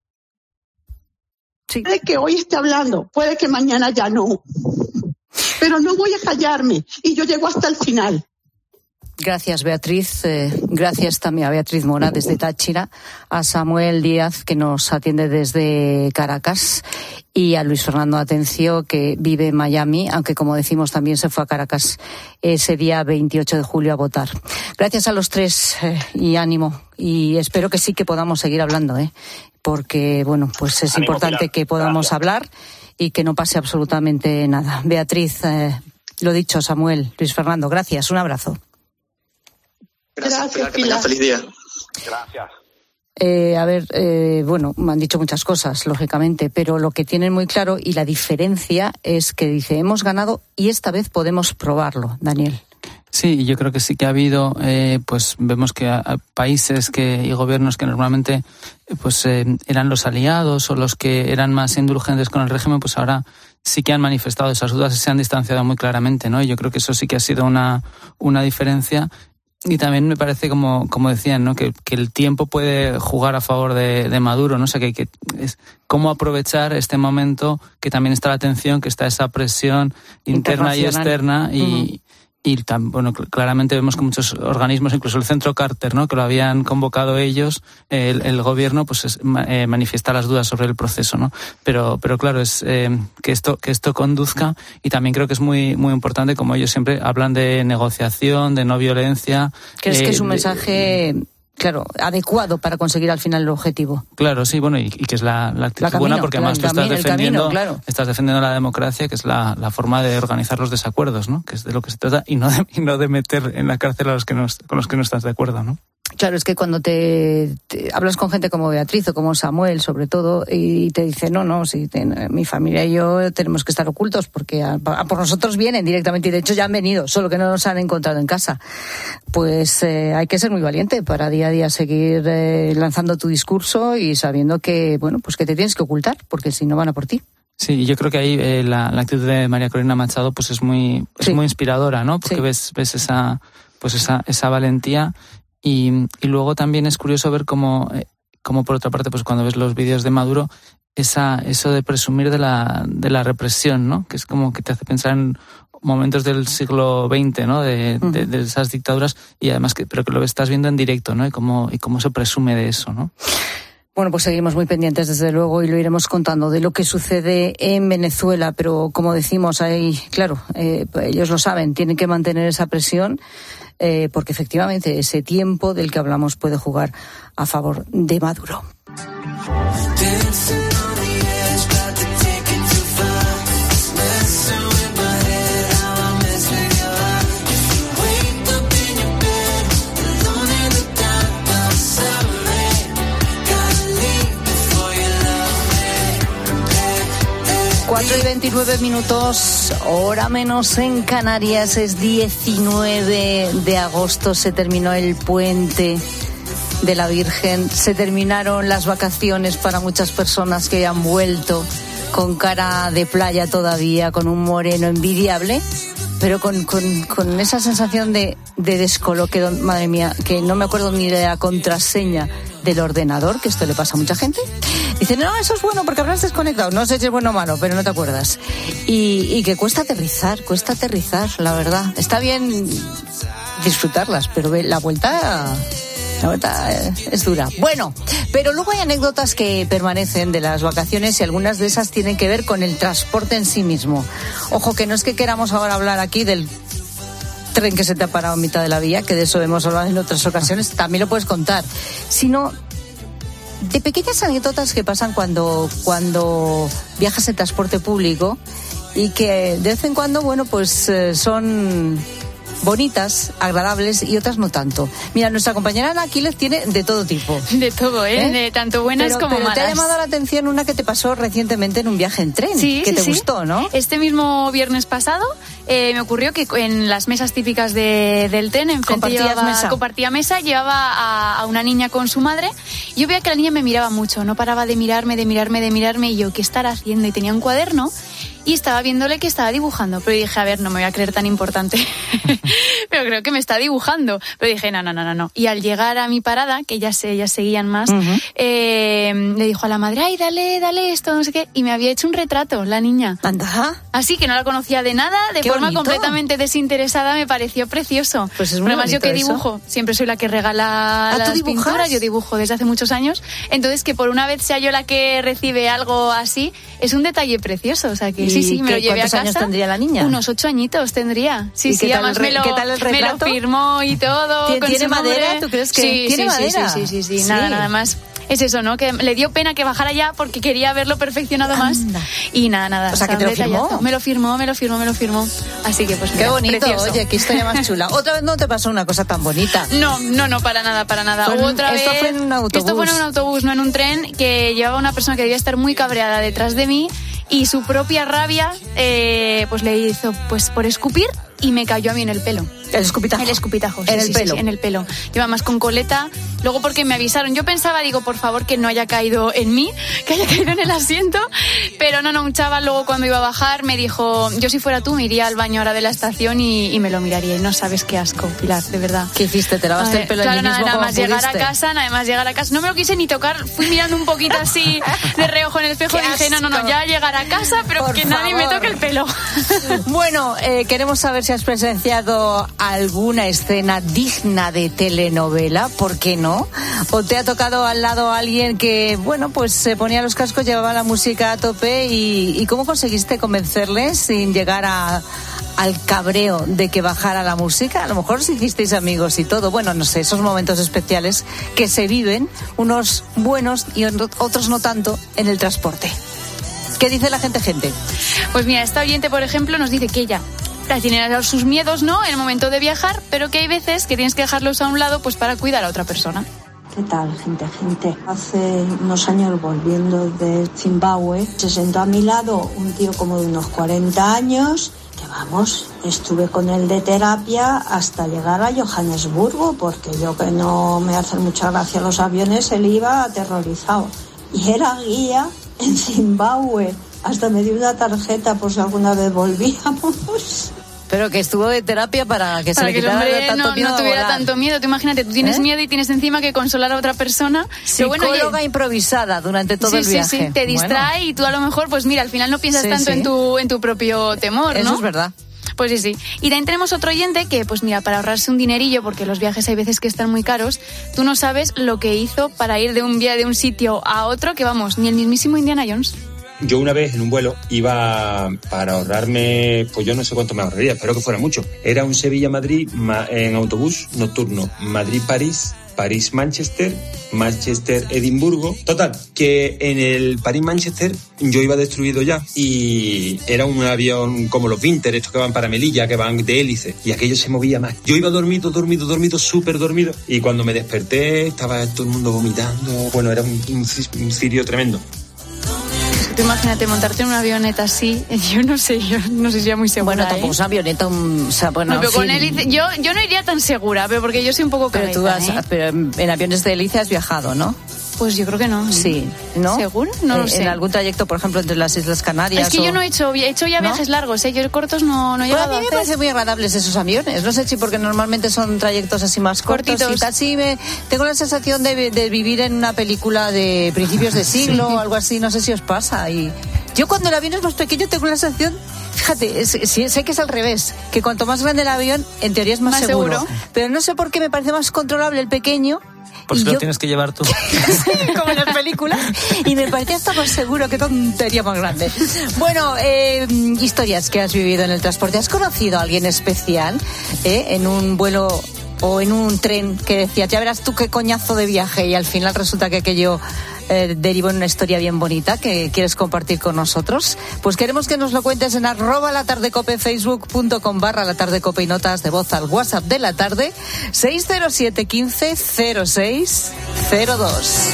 [SPEAKER 13] sí, puede que hoy esté hablando, puede que mañana ya no. Pero no voy a callarme y yo llego hasta el final.
[SPEAKER 1] Gracias, Beatriz. Gracias también a Beatriz Mora desde Táchira, a Samuel Díaz, que nos atiende desde Caracas, y a Luis Fernando Atencio, que vive en Miami, aunque como decimos también se fue a Caracas ese día 28 de julio a votar. Gracias a los tres y ánimo. Y espero que sí que podamos seguir hablando, porque, bueno, pues es importante que podamos hablar y que no pase absolutamente nada. Beatriz, lo dicho, Samuel, Luis Fernando, gracias, un abrazo.
[SPEAKER 14] Gracias, Pilar. Feliz día.
[SPEAKER 15] Gracias.
[SPEAKER 1] Bueno, me han dicho muchas cosas, lógicamente, pero lo que tienen muy claro y la diferencia es que dice, hemos ganado y esta vez podemos probarlo, Daniel.
[SPEAKER 12] Sí, yo creo que sí que ha habido, pues vemos que hay países y gobiernos que normalmente eran los aliados o los que eran más indulgentes con el régimen, pues ahora sí que han manifestado esas dudas y se han distanciado muy claramente, ¿no? Y yo creo que eso sí que ha sido una diferencia. Y también me parece, como decían, ¿no? que el tiempo puede jugar a favor de Maduro, ¿no? O sea, que es cómo aprovechar este momento, que también está la tensión, que está esa presión interna y externa y bueno, claramente vemos que muchos organismos, incluso el Centro Carter, ¿no? que lo habían convocado ellos, el gobierno, pues manifiesta las dudas sobre el proceso, ¿no? Pero claro, es que esto conduzca, y también creo que es muy muy importante, como ellos siempre hablan de negociación, de no violencia.
[SPEAKER 1] ¿Crees que es un mensaje, claro, adecuado para conseguir al final el objetivo?
[SPEAKER 12] Claro, sí, bueno, y que es la actitud buena, porque además tú estás defendiendo la democracia, que es la forma de organizar los desacuerdos, ¿no? Que es de lo que se trata, y no de meter en la cárcel a los con los que no estás de acuerdo, ¿no?
[SPEAKER 1] Claro, es que cuando te hablas con gente como Beatriz o como Samuel, sobre todo, y te dicen, mi familia y yo tenemos que estar ocultos porque por nosotros vienen directamente, y de hecho ya han venido, solo que no nos han encontrado en casa. Pues hay que ser muy valiente para día a día seguir lanzando tu discurso y sabiendo que, bueno, pues que te tienes que ocultar, porque si no van a por ti.
[SPEAKER 12] Sí, yo creo que ahí la actitud de María Corina Machado pues es muy inspiradora, ¿no? Porque ves esa valentía. Y luego también es curioso ver cómo por otra parte, pues cuando ves los vídeos de Maduro, eso de presumir de la represión, ¿no? Que es como que te hace pensar en momentos del siglo XX, ¿no? De esas dictaduras, y además pero que lo estás viendo en directo, ¿no? Y cómo se presume de eso, ¿no?
[SPEAKER 1] Bueno, pues seguimos muy pendientes, desde luego, y lo iremos contando de lo que sucede en Venezuela, pero como decimos, ellos lo saben, tienen que mantener esa presión, porque efectivamente ese tiempo del que hablamos puede jugar a favor de Maduro. 29 minutos, hora menos en Canarias. Es 19 de agosto, se terminó el puente de la Virgen, se terminaron las vacaciones para muchas personas que han vuelto con cara de playa todavía, con un moreno envidiable, pero con esa sensación de descoloque, madre mía, que no me acuerdo ni de la contraseña del ordenador, que esto le pasa a mucha gente. Dice, no, eso es bueno porque habrás desconectado. No sé si es bueno o malo, pero no te acuerdas. Y que cuesta aterrizar, la verdad. Está bien disfrutarlas, pero la vuelta es dura. Bueno, pero luego hay anécdotas que permanecen de las vacaciones y algunas de esas tienen que ver con el transporte en sí mismo. Ojo, que no es que queramos ahora hablar aquí del tren que se te ha parado en mitad de la vía, que de eso hemos hablado en otras ocasiones, también lo puedes contar, sino de pequeñas anécdotas que pasan cuando viajas en transporte público y que de vez en cuando, bueno, pues son bonitas, agradables y otras no tanto. Mira, nuestra compañera Ana Aquiles tiene de todo tipo.
[SPEAKER 16] De todo, de tanto buenas como malas.
[SPEAKER 1] Pero te ha llamado la atención una que te pasó recientemente en un viaje en tren, que te gustó, ¿no?
[SPEAKER 16] Este mismo viernes pasado me ocurrió que en las mesas típicas del tren, enfrente compartía mesa, llevaba a una niña con su madre. Yo veía que la niña me miraba mucho, no paraba de mirarme, y yo, ¿qué estará haciendo? Y tenía un cuaderno y estaba viéndole que estaba dibujando, pero dije, a ver, no me voy a creer tan importante, pero creo que me está dibujando, pero dije, no. Y al llegar a mi parada, que ya seguían más, le dijo a la madre, ay, dale esto, no sé qué, y me había hecho un retrato, la niña.
[SPEAKER 1] Anda.
[SPEAKER 16] Así que no la conocía de nada, de
[SPEAKER 1] qué
[SPEAKER 16] forma
[SPEAKER 1] bonito.
[SPEAKER 16] Completamente desinteresada, me pareció precioso.
[SPEAKER 1] Pues es muy
[SPEAKER 16] además, yo que
[SPEAKER 1] bonito
[SPEAKER 16] dibujo, siempre soy la que regala las pinturas, yo dibujo desde hace muchos años, entonces que por una vez sea yo la que recibe algo así, es un detalle precioso, o sea que sí, me lo llevé a casa.
[SPEAKER 1] ¿Cuántos años tendría la niña?
[SPEAKER 16] Unos 8 añitos tendría. Sí, además
[SPEAKER 1] ¿qué tal el retrato?
[SPEAKER 16] Me lo firmó y todo.
[SPEAKER 1] ¿Tiene madera? ¿Tú crees que tiene madera?
[SPEAKER 16] Sí. Nada más. Es eso, ¿no? Que le dio pena que bajara ya porque quería verlo perfeccionado más. Y nada.
[SPEAKER 1] O sea, que te lo firmó.
[SPEAKER 16] Me lo firmó. Así que pues
[SPEAKER 1] qué bonito,
[SPEAKER 16] precioso.
[SPEAKER 1] Oye, qué historia más chula. Otra vez no te pasó una cosa tan bonita.
[SPEAKER 16] No, para nada.
[SPEAKER 1] Esto fue en un autobús.
[SPEAKER 16] Esto fue en un autobús, no en un tren, que llevaba una persona que debía estar muy cabreada detrás de mí y su propia rabia pues le hizo pues por escupir y me cayó a mí en el pelo.
[SPEAKER 1] ¿El escupitajo?
[SPEAKER 16] El escupitajo,
[SPEAKER 1] ¿En el pelo?
[SPEAKER 16] Sí, en el pelo. Iba más con coleta. Luego porque me avisaron. Yo pensaba, digo, por favor, que no haya caído en mí, que haya caído en el asiento. Pero no, un chaval luego cuando iba a bajar me dijo, yo si fuera tú me iría al baño ahora de la estación y me lo miraría. Y no sabes qué asco, Pilar, de verdad.
[SPEAKER 1] ¿Qué hiciste? ¿Te lavaste el pelo allí mismo?
[SPEAKER 16] Nada más llegar a casa. No me lo quise ni tocar. Fui mirando un poquito así de reojo en el espejo y dije, no, ya llegar a casa, pero por que favor. Nadie me toque el pelo.
[SPEAKER 1] Bueno, queremos saber si has presenciado alguna escena digna de telenovela, ¿por qué no? ¿O te ha tocado al lado a alguien que, bueno, pues se ponía los cascos, llevaba la música a tope y cómo conseguiste convencerles sin llegar al cabreo de que bajara la música? A lo mejor si hicisteis amigos y todo, bueno, no sé, esos momentos especiales que se viven, unos buenos y otros no tanto, en el transporte. ¿Qué dice la gente?
[SPEAKER 16] Pues mira, esta oyente, por ejemplo, nos dice que ella tiene sus miedos, ¿no?, en el momento de viajar, pero que hay veces que tienes que dejarlos a un lado pues para cuidar a otra persona.
[SPEAKER 17] ¿Qué tal, gente? Hace unos años, volviendo de Zimbabue, se sentó a mi lado un tío como de unos 40 años, que vamos, estuve con él de terapia hasta llegar a Johannesburgo, porque yo, que no me hacen mucha gracia los aviones, él iba aterrorizado. Y era guía en Zimbabue. Hasta me dio una tarjeta por si alguna vez volvíamos.
[SPEAKER 1] Pero que estuvo de terapia para que se le quitara tanto miedo.
[SPEAKER 16] No tuviera tanto miedo. Tú imagínate, tú tienes miedo y tienes encima que consolar a otra persona.
[SPEAKER 1] Psicóloga improvisada durante todo el viaje.
[SPEAKER 16] Sí, te distrae y tú a lo mejor, pues mira, al final no piensas tanto en tu propio temor, ¿no?
[SPEAKER 1] Eso es verdad.
[SPEAKER 16] Pues sí. Y también tenemos otro oyente que, pues mira, para ahorrarse un dinerillo, porque los viajes hay veces que están muy caros, tú no sabes lo que hizo para ir de un sitio a otro, que vamos, ni el mismísimo Indiana Jones.
[SPEAKER 18] Yo una vez en un vuelo iba para ahorrarme, pues yo no sé cuánto me ahorraría, espero que fuera mucho. Era un Sevilla-Madrid en autobús nocturno, Madrid-París, París-Manchester, Manchester-Edimburgo. Total, que en el París-Manchester yo iba destruido ya y era un avión como los Vinter, estos que van para Melilla, que van de hélice, y aquello se movía más. Yo iba dormido, súper dormido, y cuando me desperté estaba todo el mundo vomitando. Bueno, era un cirio tremendo.
[SPEAKER 16] Tú imagínate montarte en una avioneta así, yo no sé si iría muy segura.
[SPEAKER 1] Bueno, tampoco es una avioneta, o sea, bueno,
[SPEAKER 16] no, pero con hélice, yo no iría tan segura, pero porque yo soy un poco cabeza.
[SPEAKER 1] Pero en aviones de hélice has viajado, ¿no?
[SPEAKER 16] Pues yo creo que no.
[SPEAKER 1] Sí, ¿no?
[SPEAKER 16] ¿Seguro? No lo sé.
[SPEAKER 1] En algún trayecto, por ejemplo, entre las Islas Canarias.
[SPEAKER 16] Es que yo no he hecho ya viajes largos, yo cortos no he llegado
[SPEAKER 1] a mí me parecen muy agradables esos aviones. No sé si porque normalmente son trayectos así más cortitos. Y tal. Sí, tengo la sensación de vivir en una película de principios de siglo o algo así. No sé si os pasa. Y yo cuando el avión es más pequeño tengo la sensación... Fíjate, sé que es al revés, que cuanto más grande el avión, en teoría es más seguro. Pero no sé por qué me parece más controlable el pequeño.
[SPEAKER 12] Pues lo tienes que llevar tú.
[SPEAKER 1] Sí, como en las películas. Y me parecía hasta más seguro, qué tontería más grande. Bueno, historias que has vivido en el transporte. ¿Has conocido a alguien especial en un vuelo o en un tren que decías, ya verás tú qué coñazo de viaje, y al final resulta que aquello derivó en una historia bien bonita que quieres compartir con nosotros? Pues queremos que nos lo cuentes en @latardecope, facebook.com/latardecope y notas de voz al WhatsApp de la tarde 607 15 06 02.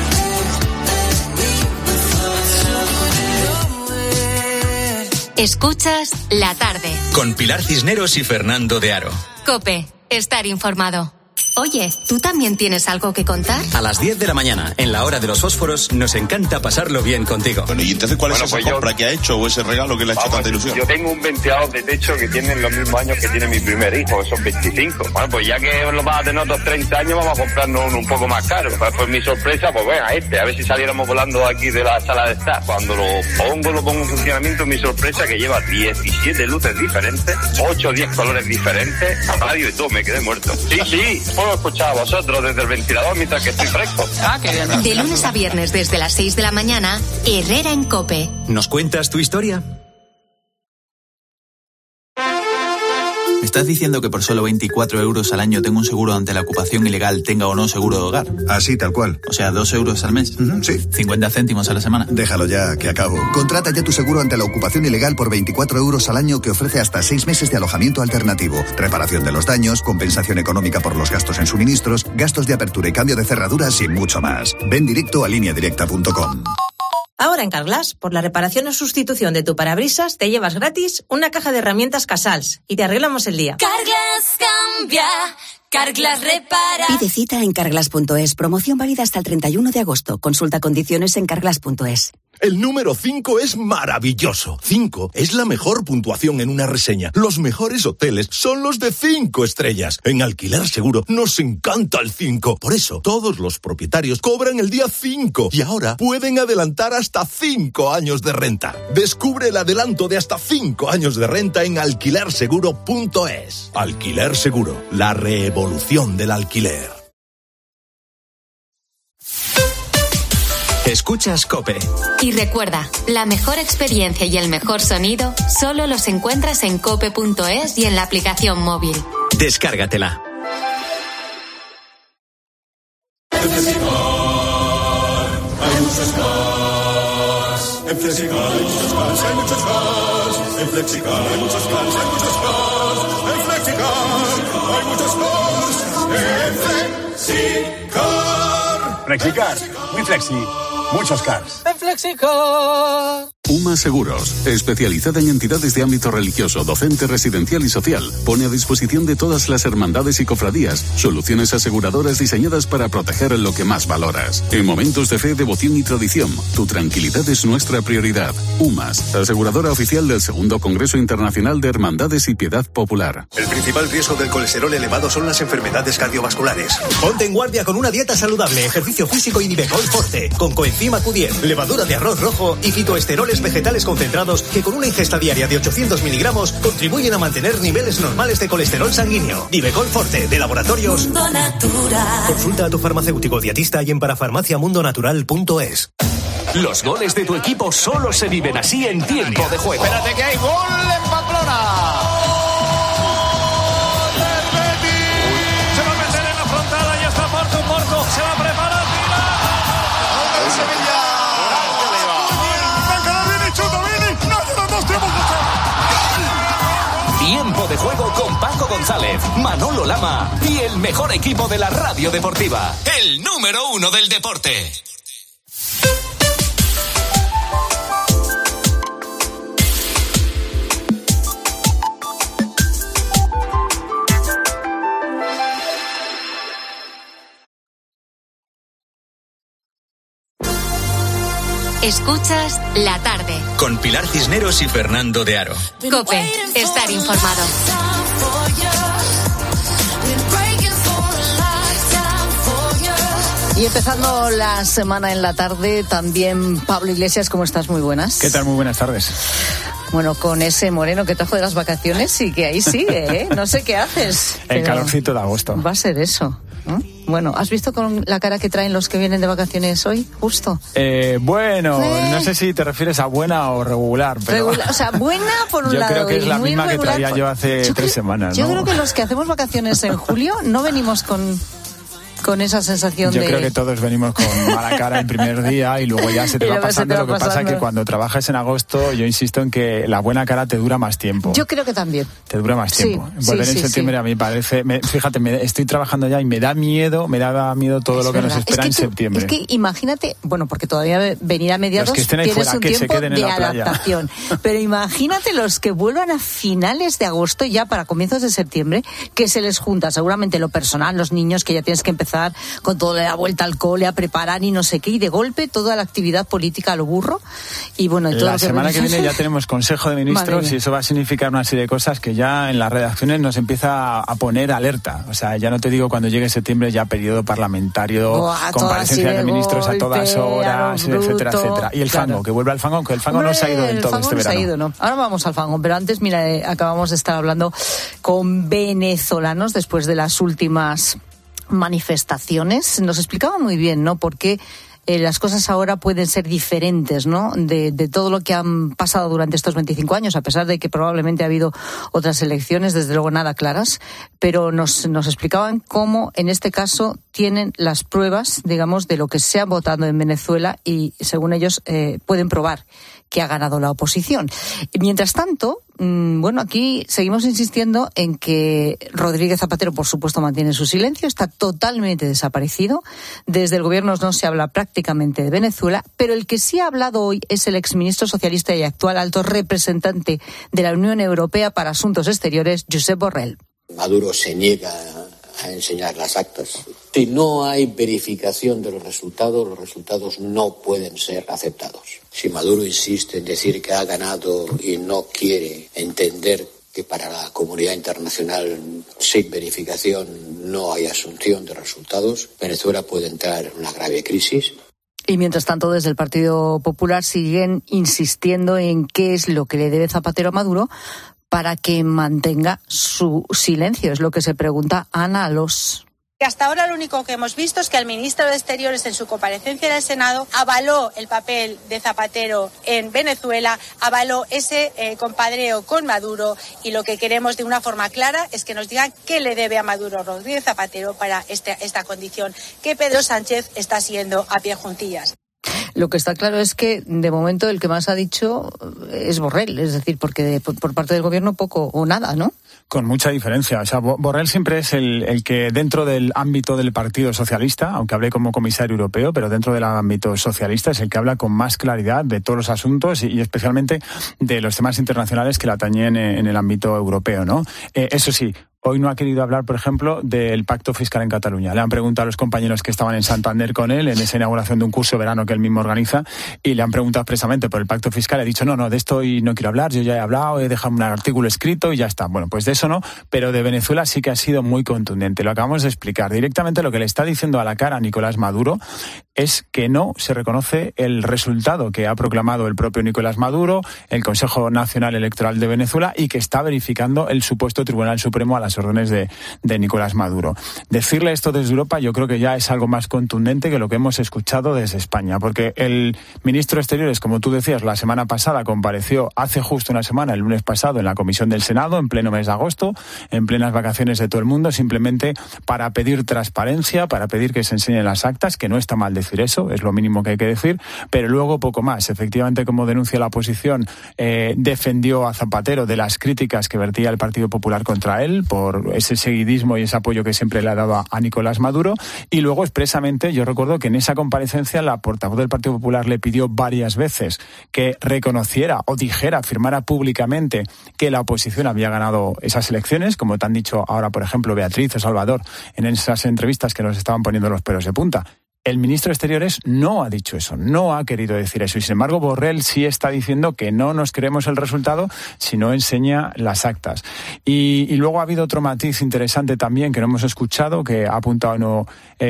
[SPEAKER 9] Escuchas La Tarde
[SPEAKER 10] con Pilar Cisneros y Fernando de Aro.
[SPEAKER 9] COPE, estar informado. Oye, ¿tú también tienes algo que contar?
[SPEAKER 10] A las 10 de la mañana, en la hora de los fósforos, nos encanta pasarlo bien contigo.
[SPEAKER 19] Bueno, ¿y entonces cuál es esa compra que ha hecho o ese regalo que le ha hecho tanta ilusión?
[SPEAKER 20] Yo tengo un venteador de techo que tiene los mismos años que tiene mi primer hijo, son 25. Bueno, pues ya que lo vas a tener otros 30 años, vamos a comprarnos uno un poco más caro. Pues mi sorpresa, pues bueno, a ver si saliéramos volando aquí de la sala de estar. Cuando lo pongo en funcionamiento, mi sorpresa que lleva 17 luces diferentes, 8 o 10 colores diferentes, radio y todo, me quedé muerto. Sí, puedo escuchar a vosotros desde el ventilador mientras que estoy fresco.
[SPEAKER 9] Qué bien. De lunes a viernes desde las 6 de la mañana, Herrera en COPE.
[SPEAKER 10] ¿Nos cuentas tu historia?
[SPEAKER 21] ¿Me estás diciendo que por solo 24 euros al año tengo un seguro ante la ocupación ilegal, tenga o no seguro de hogar?
[SPEAKER 22] Así, tal cual.
[SPEAKER 21] O sea, 2 euros al mes.
[SPEAKER 22] Sí.
[SPEAKER 21] 50 céntimos a la semana.
[SPEAKER 22] Déjalo ya, que acabo. Contrata ya tu seguro ante la ocupación ilegal por 24 euros al año, que ofrece hasta 6 meses de alojamiento alternativo, reparación de los daños, compensación económica por los gastos en suministros, gastos de apertura y cambio de cerraduras y mucho más. Ven directo a lineadirecta.com.
[SPEAKER 23] Ahora en Carglass, por la reparación o sustitución de tu parabrisas, te llevas gratis una caja de herramientas Casals y te arreglamos el día.
[SPEAKER 24] Carglass cambia, Carglass repara.
[SPEAKER 25] Pide cita en carglass.es. Promoción válida hasta el 31 de agosto. Consulta condiciones en carglass.es.
[SPEAKER 26] El número 5 es maravilloso. 5 es la mejor puntuación en una reseña. Los mejores hoteles son los de 5 estrellas. En Alquiler Seguro nos encanta el 5. Por eso, todos los propietarios cobran el día 5 y ahora pueden adelantar hasta 5 años de renta. Descubre el adelanto de hasta 5 años de renta en alquilerseguro.es. Alquiler Seguro, la revolución del alquiler.
[SPEAKER 10] Escuchas COPE.
[SPEAKER 9] Y recuerda, la mejor experiencia y el mejor sonido solo los encuentras en cope.es y en la aplicación móvil.
[SPEAKER 10] Descárgatela.
[SPEAKER 27] En Flexicar hay muchos cars. En Flexicar hay muchos cars, hay muchos cars. En Flexicar hay muchos cars, hay muchos cars. En Flexicar hay muchos cars. En Flexicar.
[SPEAKER 28] Flexicar, muy flexi. Muchos cars.
[SPEAKER 12] En Flexicar.
[SPEAKER 29] UMA Seguros, especializada en entidades de ámbito religioso, docente, residencial y social, pone a disposición de todas las hermandades y cofradías soluciones aseguradoras diseñadas para proteger lo que más valoras. En momentos de fe, devoción y tradición, tu tranquilidad es nuestra prioridad. UMAS, aseguradora oficial del Segundo Congreso Internacional de Hermandades y Piedad Popular.
[SPEAKER 30] El principal riesgo del colesterol elevado son las enfermedades cardiovasculares. Ponte en guardia con una dieta saludable, ejercicio físico y Nivecol Forte, con coenzima Q10, levadura de arroz rojo y fitoesteroles vegetales concentrados que con una ingesta diaria de 800 miligramos contribuyen a mantener niveles normales de colesterol sanguíneo. Nivecol Forte, de Laboratorios
[SPEAKER 24] Mundo Natural.
[SPEAKER 30] Consulta a tu farmacéutico dietista y en parafarmaciamundonatural.es.
[SPEAKER 10] Los goles de tu equipo solo se viven así en tiempo de juego.
[SPEAKER 8] Espérate que hay gol en Pamplona. Se va a meter en la frontada y está Morto. Se va a preparar. Tira. El Sevilla.
[SPEAKER 10] Tiempo de juego con Paco González, Manolo Lama y el mejor equipo de la radio deportiva. El número 1 del deporte.
[SPEAKER 9] Escuchas La Tarde.
[SPEAKER 10] Con Pilar Cisneros y Fernando de Aro.
[SPEAKER 9] COPE. Estar informado.
[SPEAKER 1] Y empezando la semana en La Tarde, también Pablo Iglesias, ¿cómo estás? Muy buenas.
[SPEAKER 2] ¿Qué tal? Muy buenas tardes.
[SPEAKER 1] Bueno, con ese moreno que trajo de las vacaciones y que ahí sigue, ¿eh? No sé qué haces.
[SPEAKER 2] El calorcito de agosto.
[SPEAKER 1] Va a ser eso, ¿no? Bueno, ¿has visto con la cara que traen los que vienen de vacaciones hoy, justo?
[SPEAKER 2] No sé si te refieres a buena o regular, pero...
[SPEAKER 1] O sea, buena por un lado.
[SPEAKER 2] Yo creo que es la misma regular, que traía yo hace 3 semanas, ¿no?
[SPEAKER 1] Yo creo que los que hacemos vacaciones en julio no venimos con esa sensación
[SPEAKER 2] Yo creo que todos venimos con mala cara el primer día y luego ya se te va pasando. Lo que pasa es que cuando trabajas en agosto, yo insisto en que la buena cara te dura más tiempo.
[SPEAKER 1] Yo creo que también.
[SPEAKER 2] Te dura más tiempo. Volver en septiembre a mí parece... Fíjate, estoy trabajando ya y me da miedo todo lo que nos espera en septiembre.
[SPEAKER 1] Es que imagínate, bueno, porque todavía venir a mediados tienes
[SPEAKER 2] fuera,
[SPEAKER 1] un tiempo de adaptación. Pero imagínate los que vuelvan a finales de agosto, ya para comienzos de septiembre, que se les junta seguramente lo personal, los niños que ya tienes que empezar con toda la vuelta al cole, a preparar y no sé qué, y de golpe toda la actividad política a lo burro. Y bueno, todo
[SPEAKER 2] la semana que viene ya tenemos Consejo de Ministros y eso va a significar una serie de cosas que ya en las redacciones nos empieza a poner alerta. O sea, ya no te digo cuando llegue septiembre, ya periodo parlamentario, comparecencias de ministros a todas horas, etcétera, etcétera. Y el fango, que vuelve al fango, aunque el fango no se ha ido del todo este verano.
[SPEAKER 1] Se ha ido, ¿no? Ahora vamos al fango, pero antes, mira, acabamos de estar hablando con venezolanos después de las últimas manifestaciones. Nos explicaba muy bien, ¿no? Por qué las cosas ahora pueden ser diferentes, ¿no? De todo lo que han pasado durante estos 25 años, a pesar de que probablemente ha habido otras elecciones, desde luego nada claras, pero nos explicaban cómo, en este caso, tienen las pruebas, digamos, de lo que se ha votado en Venezuela y, según ellos, pueden probar que ha ganado la oposición. Mientras tanto, bueno, aquí seguimos insistiendo en que Rodríguez Zapatero, por supuesto, mantiene su silencio, está totalmente desaparecido. Desde el gobierno no se habla prácticamente de Venezuela, pero el que sí ha hablado hoy es el exministro socialista y actual alto representante de la Unión Europea para Asuntos Exteriores, Josep Borrell.
[SPEAKER 3] Maduro se niega a enseñar las actas. Si no hay verificación de los resultados no pueden ser aceptados. Si Maduro insiste en decir que ha ganado y no quiere entender que para la comunidad internacional sin verificación no hay asunción de resultados, Venezuela puede entrar en una grave crisis.
[SPEAKER 1] Y mientras tanto, desde el Partido Popular siguen insistiendo en qué es lo que le debe Zapatero a Maduro para que mantenga su silencio. Es lo que se pregunta Ana Alós.
[SPEAKER 4] Hasta ahora lo único que hemos visto es que el ministro de Exteriores en su comparecencia en el Senado avaló el papel de Zapatero en Venezuela, avaló ese compadreo con Maduro y lo que queremos de una forma clara es que nos digan qué le debe a Maduro Rodríguez Zapatero para esta condición que Pedro Sánchez está haciendo a pie juntillas.
[SPEAKER 1] Lo que está claro es que, de momento, el que más ha dicho es Borrell, es decir, porque por parte del gobierno poco o nada, ¿no?
[SPEAKER 2] Con mucha diferencia. O sea, Borrell siempre es el que, dentro del ámbito del Partido Socialista, aunque hablé como comisario europeo, pero dentro del ámbito socialista, es el que habla con más claridad de todos los asuntos y especialmente de los temas internacionales que le atañen en el ámbito europeo, ¿no? Eso sí, hoy no ha querido hablar, por ejemplo, del pacto fiscal en Cataluña. Le han preguntado a los compañeros que estaban en Santander con él, en esa inauguración de un curso de verano que él mismo organiza, y le han preguntado expresamente por el pacto fiscal. Ha dicho, no, de esto hoy no quiero hablar, yo ya he hablado, he dejado un artículo escrito y ya está. Bueno, pues de eso no, pero de Venezuela sí que ha sido muy contundente. Lo acabamos de explicar. Directamente lo que le está diciendo a la cara a Nicolás Maduro es que no se reconoce el resultado que ha proclamado el propio Nicolás Maduro, el Consejo Nacional Electoral de Venezuela, y que está verificando el supuesto Tribunal Supremo a las órdenes de Nicolás Maduro. Decirle esto desde Europa yo creo que ya es algo más contundente que lo que hemos escuchado desde España, porque el ministro de Exteriores, como tú decías, la semana pasada compareció hace justo una semana, el lunes pasado, en la Comisión del Senado, en pleno mes de agosto, en plenas vacaciones de todo el mundo, simplemente para pedir transparencia, para pedir que se enseñen las actas, que no está mal decir eso, es lo mínimo que hay que decir, pero luego poco más. Efectivamente, como denuncia la oposición, defendió a Zapatero de las críticas que vertía el Partido Popular contra él por ese seguidismo y ese apoyo que siempre le ha dado a Nicolás Maduro, y luego expresamente yo recuerdo que en esa comparecencia la portavoz del Partido Popular le pidió varias veces que reconociera o dijera, afirmara públicamente que la oposición había ganado esas elecciones, como te han dicho ahora, por ejemplo, Beatriz o Salvador en esas entrevistas que nos estaban poniendo los pelos de punta. El ministro de Exteriores no ha dicho eso, no ha querido decir eso. Y sin embargo, Borrell sí está diciendo que no nos creemos el resultado si no enseña las actas. Y luego ha habido otro matiz interesante también que no hemos escuchado, que ha apuntado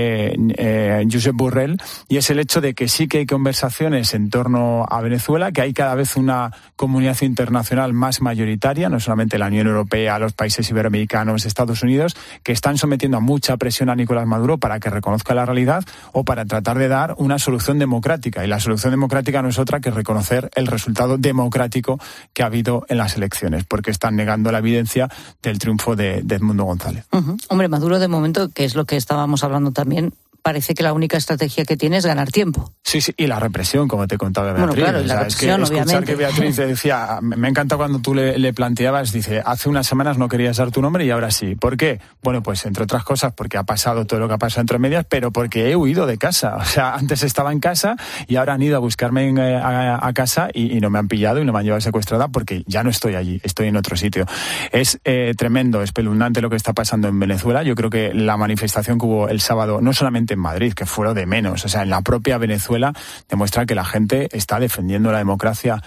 [SPEAKER 2] Josep Borrell, y es el hecho de que sí que hay conversaciones en torno a Venezuela, que hay cada vez una comunidad internacional más mayoritaria, no solamente la Unión Europea, los países iberoamericanos, Estados Unidos, que están sometiendo a mucha presión a Nicolás Maduro para que reconozca la realidad o para tratar de dar una solución democrática. Y la solución democrática no es otra que reconocer el resultado democrático que ha habido en las elecciones, porque están negando la evidencia del triunfo de Edmundo González.
[SPEAKER 1] Hombre, Maduro de momento, que es lo que estábamos hablando también, parece que la única estrategia que tiene es ganar tiempo.
[SPEAKER 2] Sí, y la represión, como te contaba Beatriz.
[SPEAKER 1] Bueno, claro, la represión,
[SPEAKER 2] es que escuchar
[SPEAKER 1] obviamente.
[SPEAKER 2] que Beatriz te decía, me encanta cuando tú le planteabas, dice, hace unas semanas no querías dar tu nombre y ahora sí. ¿Por qué? Bueno, pues entre otras cosas porque ha pasado todo lo que ha pasado entre medias, pero porque he huido de casa. O sea, antes estaba en casa y ahora han ido a buscarme a casa y no me han pillado y no me han llevado secuestrada porque ya no estoy allí, estoy en otro sitio. Es tremendo, espeluznante lo que está pasando en Venezuela. Yo creo que la manifestación que hubo el sábado, no solamente en Madrid, que fue lo de menos, o sea, en la propia Venezuela, demuestra que la gente está defendiendo la democracia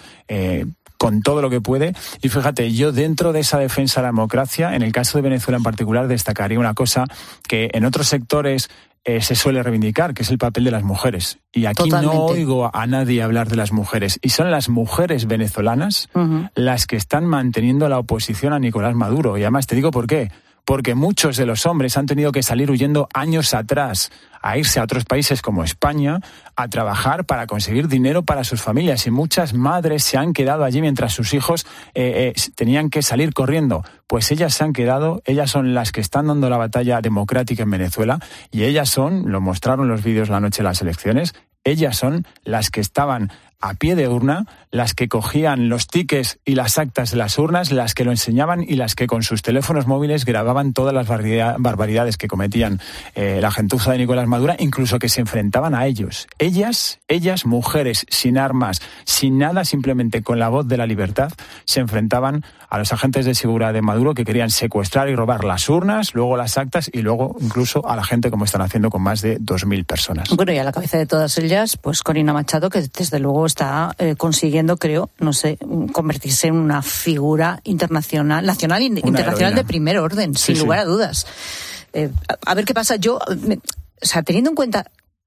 [SPEAKER 2] con todo lo que puede. Y fíjate, yo dentro de esa defensa de la democracia, en el caso de Venezuela en particular, destacaría una cosa que en otros sectores se suele reivindicar, que es el papel de las mujeres. Y aquí
[SPEAKER 1] Totalmente.
[SPEAKER 2] No oigo a nadie hablar de las mujeres. Y son las mujeres venezolanas las que están manteniendo la oposición a Nicolás Maduro. Y además te digo por qué. Porque muchos de los hombres han tenido que salir huyendo años atrás, a irse a otros países como España, a trabajar para conseguir dinero para sus familias. Y muchas madres se han quedado allí mientras sus hijos tenían que salir corriendo. Pues ellas se han quedado, ellas son las que están dando la batalla democrática en Venezuela, y ellas son, lo mostraron los vídeos la noche de las elecciones, ellas son las que estaban a pie de urna, las que cogían los tickets y las actas de las urnas, las que lo enseñaban y las que con sus teléfonos móviles grababan todas las barbaridades que cometían la gentuza de Nicolás Maduro, incluso que se enfrentaban a ellos. Ellas, mujeres, sin armas, sin nada, simplemente con la voz de la libertad, se enfrentaban a los agentes de seguridad de Maduro que querían secuestrar y robar las urnas, luego las actas y luego incluso a la gente, como están haciendo con más de 2.000 personas.
[SPEAKER 1] Bueno, y a la cabeza de todas ellas, pues Corina Machado, que desde luego está consiguiendo, creo, no sé, convertirse en una figura internacional, nacional e internacional de primer orden, sin lugar a dudas. A ver qué pasa. O sea, teniendo en cuenta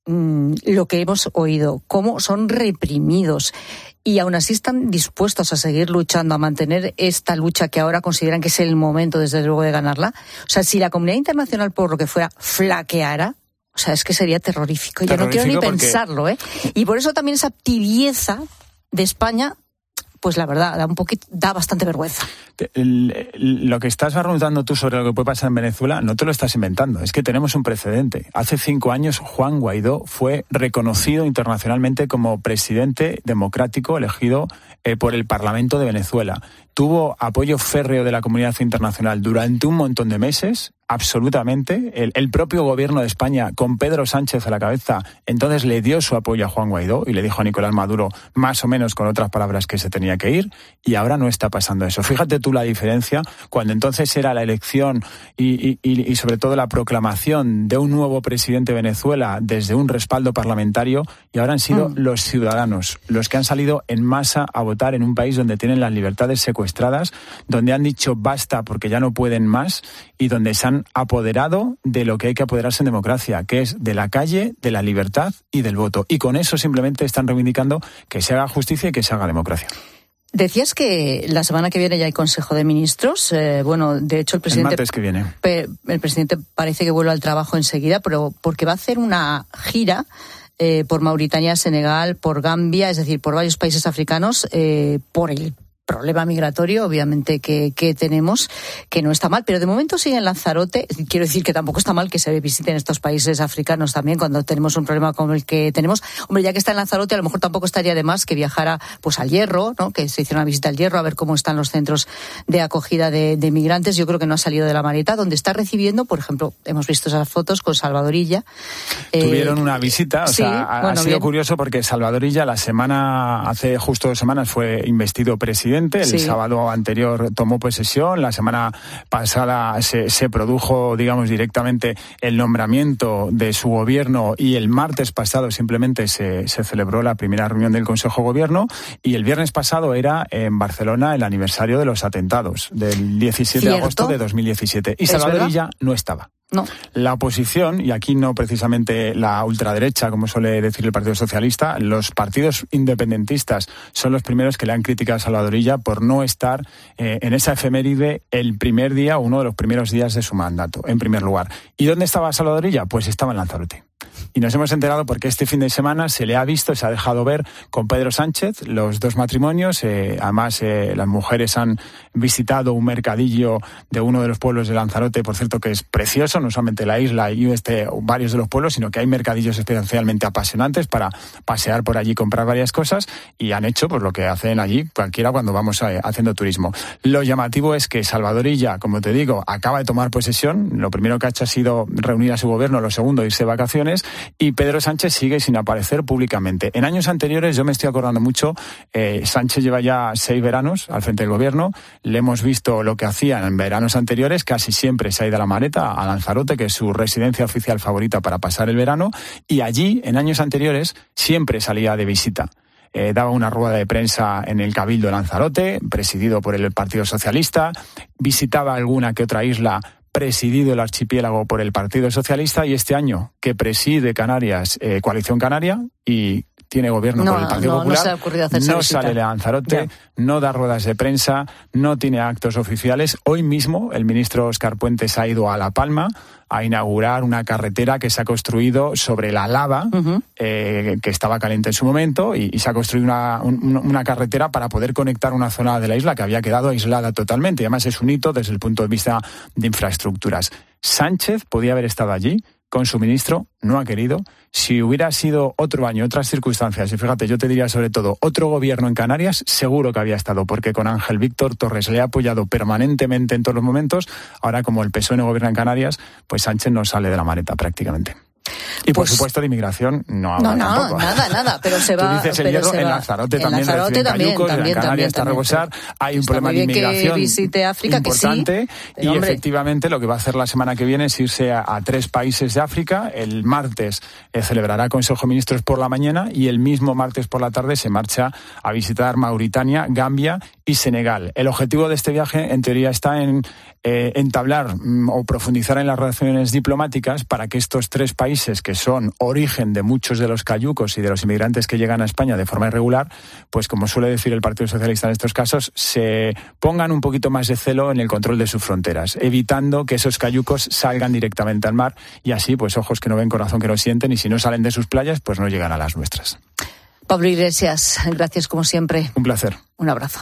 [SPEAKER 1] lo que hemos oído, cómo son reprimidos y aún así están dispuestos a seguir luchando, a mantener esta lucha que ahora consideran que es el momento, desde luego, de ganarla. O sea, si la comunidad internacional, por lo que fuera, flaqueara, o sea, es que sería terrorífico. Ya no quiero ni pensarlo, ¿eh? Y por eso también esa tibieza de España, pues la verdad, da bastante vergüenza.
[SPEAKER 2] Lo que estás preguntando tú sobre lo que puede pasar en Venezuela, no te lo estás inventando, es que tenemos un precedente. Hace 5 años Juan Guaidó fue reconocido internacionalmente como presidente democrático elegido por el Parlamento de Venezuela. Tuvo apoyo férreo de la comunidad internacional durante un montón de meses, absolutamente. El propio gobierno de España, con Pedro Sánchez a la cabeza, entonces le dio su apoyo a Juan Guaidó y le dijo a Nicolás Maduro, más o menos con otras palabras, que se tenía que ir, y ahora no está pasando eso. Fíjate tú la diferencia, cuando entonces era la elección y sobre todo la proclamación de un nuevo presidente de Venezuela desde un respaldo parlamentario, y ahora han sido los ciudadanos los que han salido en masa a votar en un país donde tienen las libertades secuestradas, donde han dicho basta porque ya no pueden más y donde se han apoderado de lo que hay que apoderarse en democracia, que es de la calle, de la libertad y del voto. Y con eso simplemente están reivindicando que se haga justicia y que se haga democracia.
[SPEAKER 1] Decías que la semana que viene ya hay Consejo de Ministros. Bueno, de hecho el presidente...
[SPEAKER 2] El martes que viene.
[SPEAKER 1] El presidente parece que vuelve al trabajo enseguida, pero porque va a hacer una gira por Mauritania, Senegal, por Gambia, es decir, por varios países africanos, por el problema migratorio, obviamente, que tenemos, que no está mal, pero de momento sigue en Lanzarote. Quiero decir que tampoco está mal que se visiten estos países africanos también cuando tenemos un problema como el que tenemos. Hombre, ya que está en Lanzarote, a lo mejor tampoco estaría de más que viajara pues al Hierro, ¿no? Que se hiciera una visita al Hierro a ver cómo están los centros de acogida de migrantes. Yo creo que no ha salido de la maleta, donde está recibiendo, por ejemplo, hemos visto esas fotos con Salvador Illa.
[SPEAKER 2] Tuvieron una visita,
[SPEAKER 1] sí,
[SPEAKER 2] ha sido
[SPEAKER 1] bien.
[SPEAKER 2] curioso porque Salvador Illa hace justo 2 semanas fue investido presidente presidente. El sábado anterior tomó posesión. La semana pasada se produjo, digamos, directamente el nombramiento de su gobierno, y el martes pasado simplemente se celebró la primera reunión del Consejo de Gobierno, y el viernes pasado era en Barcelona el aniversario de los atentados del 17 de agosto de 2017. Y Salvador Illa no estaba.
[SPEAKER 1] No.
[SPEAKER 2] La oposición, y aquí no precisamente la ultraderecha, como suele decir el Partido Socialista, los partidos independentistas son los primeros que le han criticado a Salvador Illa por no estar en esa efeméride el primer día, uno de los primeros días de su mandato, en primer lugar. ¿Y dónde estaba Salvador Illa? Pues estaba en Lanzarote. Y nos hemos enterado porque este fin de semana se le ha visto, se ha dejado ver con Pedro Sánchez, los dos matrimonios. Además, las mujeres han visitado un mercadillo de uno de los pueblos de Lanzarote, por cierto, que es precioso, no solamente la isla y varios de los pueblos, sino que hay mercadillos especialmente apasionantes para pasear por allí y comprar varias cosas, y han hecho pues lo que hacen allí cualquiera cuando vamos haciendo turismo. Lo llamativo es que Salvador Illa, como te digo, acaba de tomar posesión. Lo primero que ha hecho ha sido reunir a su gobierno, lo segundo, irse de vacaciones, y Pedro Sánchez sigue sin aparecer públicamente. En años anteriores, yo me estoy acordando mucho, Sánchez lleva ya 6 veranos al frente del gobierno, le hemos visto lo que hacía en veranos anteriores, casi siempre se ha ido a la Mareta, a Lanzarote, que es su residencia oficial favorita para pasar el verano, y allí, en años anteriores, siempre salía de visita. Daba una rueda de prensa en el Cabildo de Lanzarote, presidido por el Partido Socialista, visitaba alguna que otra isla, presidido el archipiélago por el Partido Socialista, y este año que preside Canarias, Coalición Canaria, y tiene gobierno por el Partido Popular, no sale de Lanzarote, no da ruedas de prensa, no tiene actos oficiales. Hoy mismo el ministro Óscar Puentes ha ido a La Palma a inaugurar una carretera que se ha construido sobre la lava, que estaba caliente en su momento, y se ha construido una carretera para poder conectar una zona de la isla que había quedado aislada totalmente. Y además es un hito desde el punto de vista de infraestructuras. Sánchez podía haber estado allí con su ministro, no ha querido. Si hubiera sido otro año, otras circunstancias, y fíjate, yo te diría sobre todo otro gobierno en Canarias, seguro que había estado, porque con Ángel Víctor Torres le ha apoyado permanentemente en todos los momentos. Ahora, como el PSOE no gobierna en Canarias, pues Sánchez no sale de la Mareta prácticamente. Y por supuesto de inmigración no habla tampoco.
[SPEAKER 1] Nada, pero se va.
[SPEAKER 2] Tú dices el hierro, en Lanzarote también reciben cayucos, en Canarias está a rebosar, hay un problema de inmigración
[SPEAKER 1] que visite África,
[SPEAKER 2] importante,
[SPEAKER 1] que sí,
[SPEAKER 2] y efectivamente lo que va a hacer la semana que viene es irse a 3 países de África. El martes celebrará Consejo de Ministros por la mañana, y el mismo martes por la tarde se marcha a visitar Mauritania, Gambia y Senegal. El objetivo de este viaje, en teoría, está en entablar o profundizar en las relaciones diplomáticas para que estos 3 países, que son origen de muchos de los cayucos y de los inmigrantes que llegan a España de forma irregular, pues como suele decir el Partido Socialista en estos casos, se pongan un poquito más de celo en el control de sus fronteras, evitando que esos cayucos salgan directamente al mar, y así, pues ojos que no ven, corazón que no sienten, y si no salen de sus playas, pues no llegan a las nuestras.
[SPEAKER 1] Pablo Iglesias, gracias como siempre.
[SPEAKER 2] Un placer.
[SPEAKER 1] Un abrazo.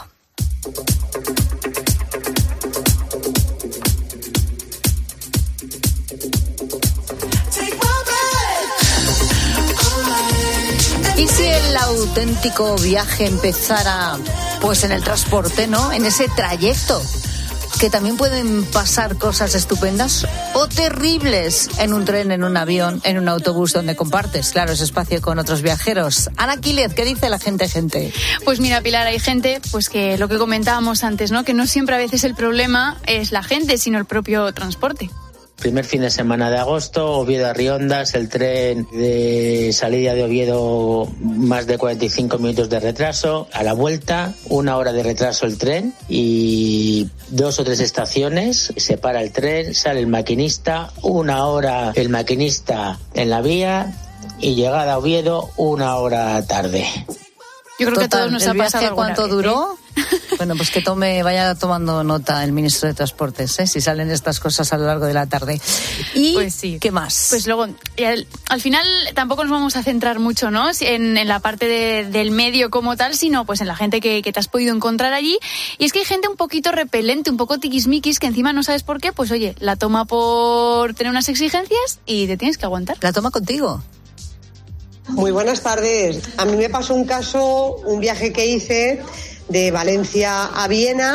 [SPEAKER 1] ¿Y si el auténtico viaje empezara pues en el transporte, ¿no? En ese trayecto, que también pueden pasar cosas estupendas o terribles en un tren, en un avión, en un autobús donde compartes, claro, ese espacio con otros viajeros. Ana Quílez, ¿qué dice la gente?
[SPEAKER 5] Pues mira, Pilar, hay gente, pues que lo que comentábamos antes, ¿no? Que no siempre a veces el problema es la gente, sino el propio transporte.
[SPEAKER 6] Primer fin de semana de agosto, Oviedo a Riondas, el tren de salida de Oviedo más de 45 minutos de retraso, a la vuelta 1 hora de retraso el tren y 2 o 3 estaciones, se para el tren, sale el maquinista, 1 hora el maquinista en la vía y llegada a Oviedo 1 hora tarde.
[SPEAKER 5] Yo creo que a todos nos ha pasado alguna
[SPEAKER 1] ¿cuánto
[SPEAKER 5] vez,
[SPEAKER 1] duró? Bueno, pues que vaya tomando nota el ministro de Transportes, si salen estas cosas a lo largo de la tarde. ¿Y
[SPEAKER 5] pues sí.
[SPEAKER 1] qué más?
[SPEAKER 5] Pues luego, al final tampoco nos vamos a centrar mucho, ¿no? En la parte del medio como tal, sino pues en la gente que te has podido encontrar allí. Y es que hay gente un poquito repelente, un poco tiquismiquis, que encima no sabes por qué, pues oye, la toma por tener unas exigencias y te tienes que aguantar.
[SPEAKER 1] ¿La toma contigo?
[SPEAKER 7] Muy buenas tardes. A mí me pasó un viaje que hice de Valencia a Viena,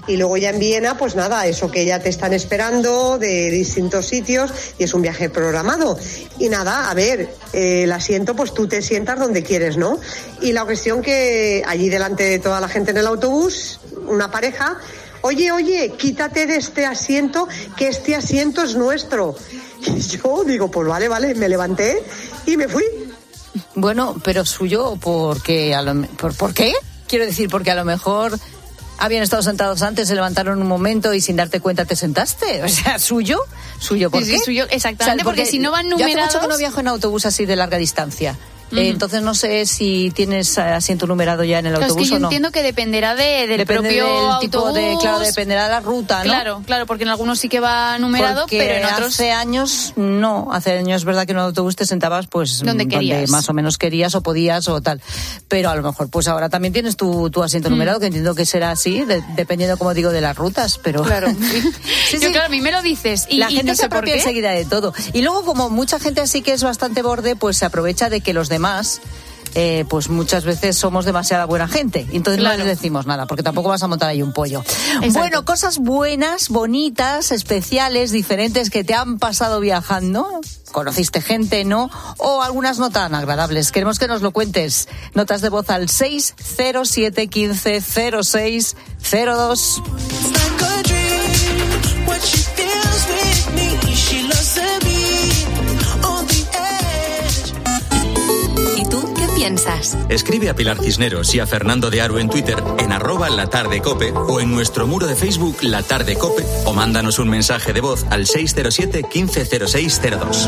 [SPEAKER 7] Y luego ya en Viena, pues nada, eso que ya te están esperando de distintos sitios y es un viaje programado. Y nada, a ver, el asiento, pues tú te sientas donde quieres, ¿no? Y la cuestión que allí delante de toda la gente en el autobús, una pareja, oye, quítate de este asiento, que este asiento es nuestro. Y yo digo, pues vale, me levanté y me fui.
[SPEAKER 1] Bueno, pero suyo, porque ¿por qué? Quiero decir, porque a lo mejor habían estado sentados antes, se levantaron un momento y sin darte cuenta te sentaste. O sea, suyo, ¿por qué?
[SPEAKER 5] Sí, suyo, exactamente,
[SPEAKER 1] O sea,
[SPEAKER 5] porque si no van numerados...
[SPEAKER 1] Yo hace mucho que no viajo en autobús así de larga distancia. Entonces no sé si tienes asiento numerado ya en el autobús
[SPEAKER 5] es que yo
[SPEAKER 1] o no.
[SPEAKER 5] Entiendo que dependerá del propio
[SPEAKER 1] del tipo
[SPEAKER 5] autobús.
[SPEAKER 1] Claro, dependerá de la ruta, ¿no?
[SPEAKER 5] Claro, porque en algunos sí que va numerado,
[SPEAKER 1] porque
[SPEAKER 5] pero en otros...
[SPEAKER 1] hace años es verdad que en un autobús te sentabas pues
[SPEAKER 5] donde
[SPEAKER 1] más o menos querías o podías o tal. Pero a lo mejor pues ahora también tienes tu asiento numerado, que entiendo que será así, dependiendo, como digo, de las rutas, pero...
[SPEAKER 5] Claro.
[SPEAKER 1] Sí.
[SPEAKER 5] Claro, a mí me lo dices y
[SPEAKER 1] la gente
[SPEAKER 5] no
[SPEAKER 1] se
[SPEAKER 5] sé por
[SPEAKER 1] apropia
[SPEAKER 5] qué.
[SPEAKER 1] enseguida de todo. Y luego, como mucha gente así que es bastante borde, pues se aprovecha de que los demás... pues muchas veces somos demasiada buena gente. Entonces no les decimos nada, porque tampoco vas a montar ahí un pollo. Exacto. Bueno, cosas buenas, bonitas, especiales, diferentes que te han pasado viajando. ¿Conociste gente, no? O algunas no tan agradables. Queremos que nos lo cuentes. Notas de voz al 607 15 06 02.
[SPEAKER 9] Piensas.
[SPEAKER 10] Escribe a Pilar Cisneros y a Fernando de Aro en Twitter, en @latardecope o en nuestro muro de Facebook La Tarde Cope, o mándanos un mensaje de voz al 607 15 06 02.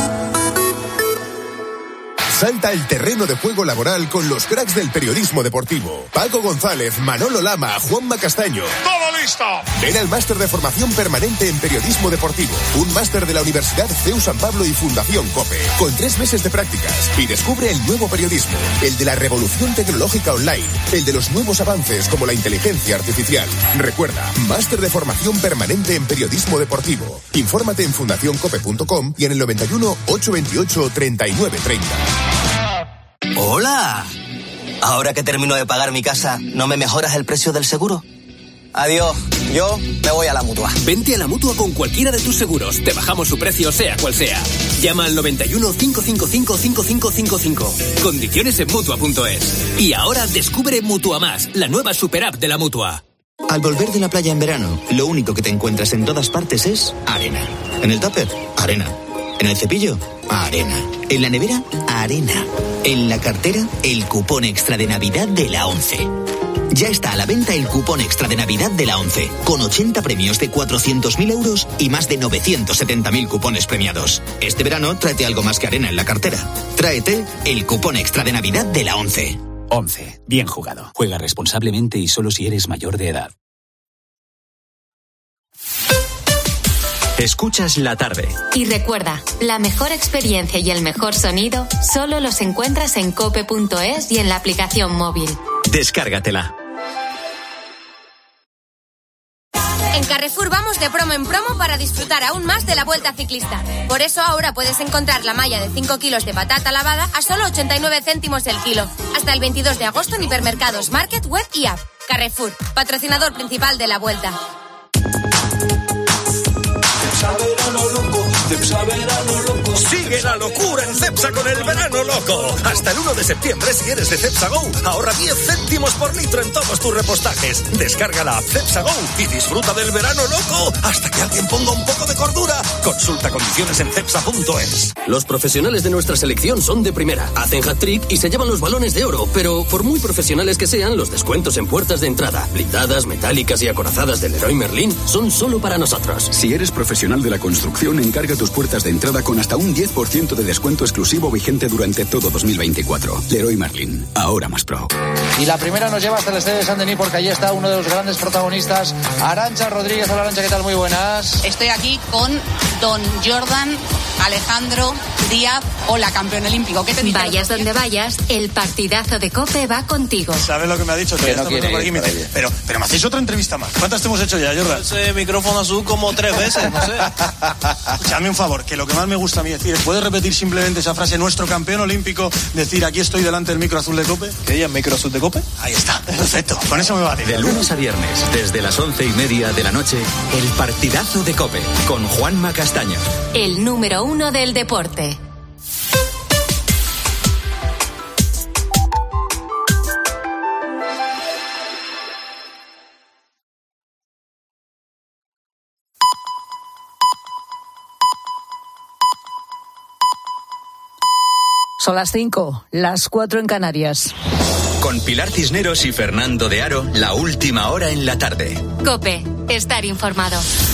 [SPEAKER 11] Salta el terreno de juego laboral con los cracks del periodismo deportivo. Paco González, Manolo Lama, Juanma Castaño.
[SPEAKER 27] ¡Todo listo!
[SPEAKER 11] Ven al máster de formación permanente en periodismo deportivo. Un máster de la Universidad CEU San Pablo y Fundación COPE. Con 3 meses de prácticas. Y descubre el nuevo periodismo. El de la revolución tecnológica online. El de los nuevos avances como la inteligencia artificial. Recuerda, máster de formación permanente en periodismo deportivo. Infórmate en fundacioncope.com y en el 91 828 3930.
[SPEAKER 13] ¡Hola! Ahora que termino de pagar mi casa, ¿no me mejoras el precio del seguro? Adiós, yo me voy a la Mutua.
[SPEAKER 14] Vente a la Mutua con cualquiera de tus seguros. Te bajamos su precio, sea cual sea. Llama al 91 555 5555. Condiciones en Mutua.es. Y ahora descubre Mutua Más, la nueva super app de la Mutua.
[SPEAKER 15] Al volver de la playa en verano, lo único que te encuentras en todas partes es arena. En el tupper, arena. En el cepillo, arena. En la nevera, arena. En la cartera, el cupón extra de Navidad de la 11. Ya está a la venta el cupón extra de Navidad de la 11, con 80 premios de 400.000 euros y más de 970.000 cupones premiados. Este verano, tráete algo más que arena en la cartera. Tráete el cupón extra de Navidad de la 11.
[SPEAKER 16] 11. Bien jugado. Juega responsablemente y solo si eres mayor de edad.
[SPEAKER 10] Escuchas La Tarde.
[SPEAKER 9] Y recuerda, la mejor experiencia y el mejor sonido solo los encuentras en cope.es y en la aplicación móvil.
[SPEAKER 10] Descárgatela.
[SPEAKER 17] En Carrefour vamos de promo en promo para disfrutar aún más de la Vuelta Ciclista. Por eso ahora puedes encontrar la malla de 5 kilos de patata lavada a solo 89 céntimos el kilo. Hasta el 22 de agosto en hipermercados, market, web y app. Carrefour, patrocinador principal de la Vuelta.
[SPEAKER 30] Sigue la locura en Cepsa con el verano loco. Hasta el 1 de septiembre, si eres de Cepsa Go, ahorra 10 céntimos por litro en todos tus repostajes. Descarga la app Cepsa Go y disfruta del verano loco hasta que alguien ponga un poco de cordura. Consulta condiciones en cepsa.es.
[SPEAKER 14] Los profesionales de nuestra selección son de primera. Hacen hat-trick y se llevan los balones de oro. Pero por muy profesionales que sean, los descuentos en puertas de entrada, blindadas, metálicas y acorazadas del Leroy Merlin son solo para nosotros.
[SPEAKER 29] Si eres profesional de la construcción, encarga tus puertas de entrada con hasta un 10% de descuento exclusivo vigente durante todo 2024. Leroy Merlin, ahora más pro.
[SPEAKER 18] Y la primera nos lleva hasta el estadio de Saint-Denis porque allí está uno de los grandes protagonistas, Arantxa Rodríguez. Hola Arantxa, ¿qué tal? Muy buenas.
[SPEAKER 19] Estoy aquí con don Jordan Alejandro
[SPEAKER 12] Díaz o la campeona olímpico. ¿Qué te dice?
[SPEAKER 9] Vayas donde vayas, el partidazo de COPE va contigo.
[SPEAKER 19] ¿Sabes lo que me ha dicho?
[SPEAKER 20] Que no quiere ir por
[SPEAKER 19] aquí, pero me hacéis otra entrevista más. ¿Cuántas te hemos hecho ya, Jordan?
[SPEAKER 20] Ese micrófono azul como 3 veces, no sé.
[SPEAKER 19] Escuchadme un favor, que lo que más me gusta a mí decir es, ¿puedes repetir simplemente esa frase, nuestro campeón olímpico, decir aquí estoy delante del micro azul de COPE?
[SPEAKER 20] ¿Qué ya, micro azul de COPE?
[SPEAKER 19] Ahí está, perfecto, con eso me vale.
[SPEAKER 10] De lunes a viernes, desde las 11:30 de la noche, el partidazo de COPE, con Juanma Castaño.
[SPEAKER 9] El número 1 del deporte.
[SPEAKER 1] Son las 5, las 4 en Canarias.
[SPEAKER 10] Con Pilar Cisneros y Fernando de Aro, la última hora en la tarde.
[SPEAKER 9] COPE, estar informado.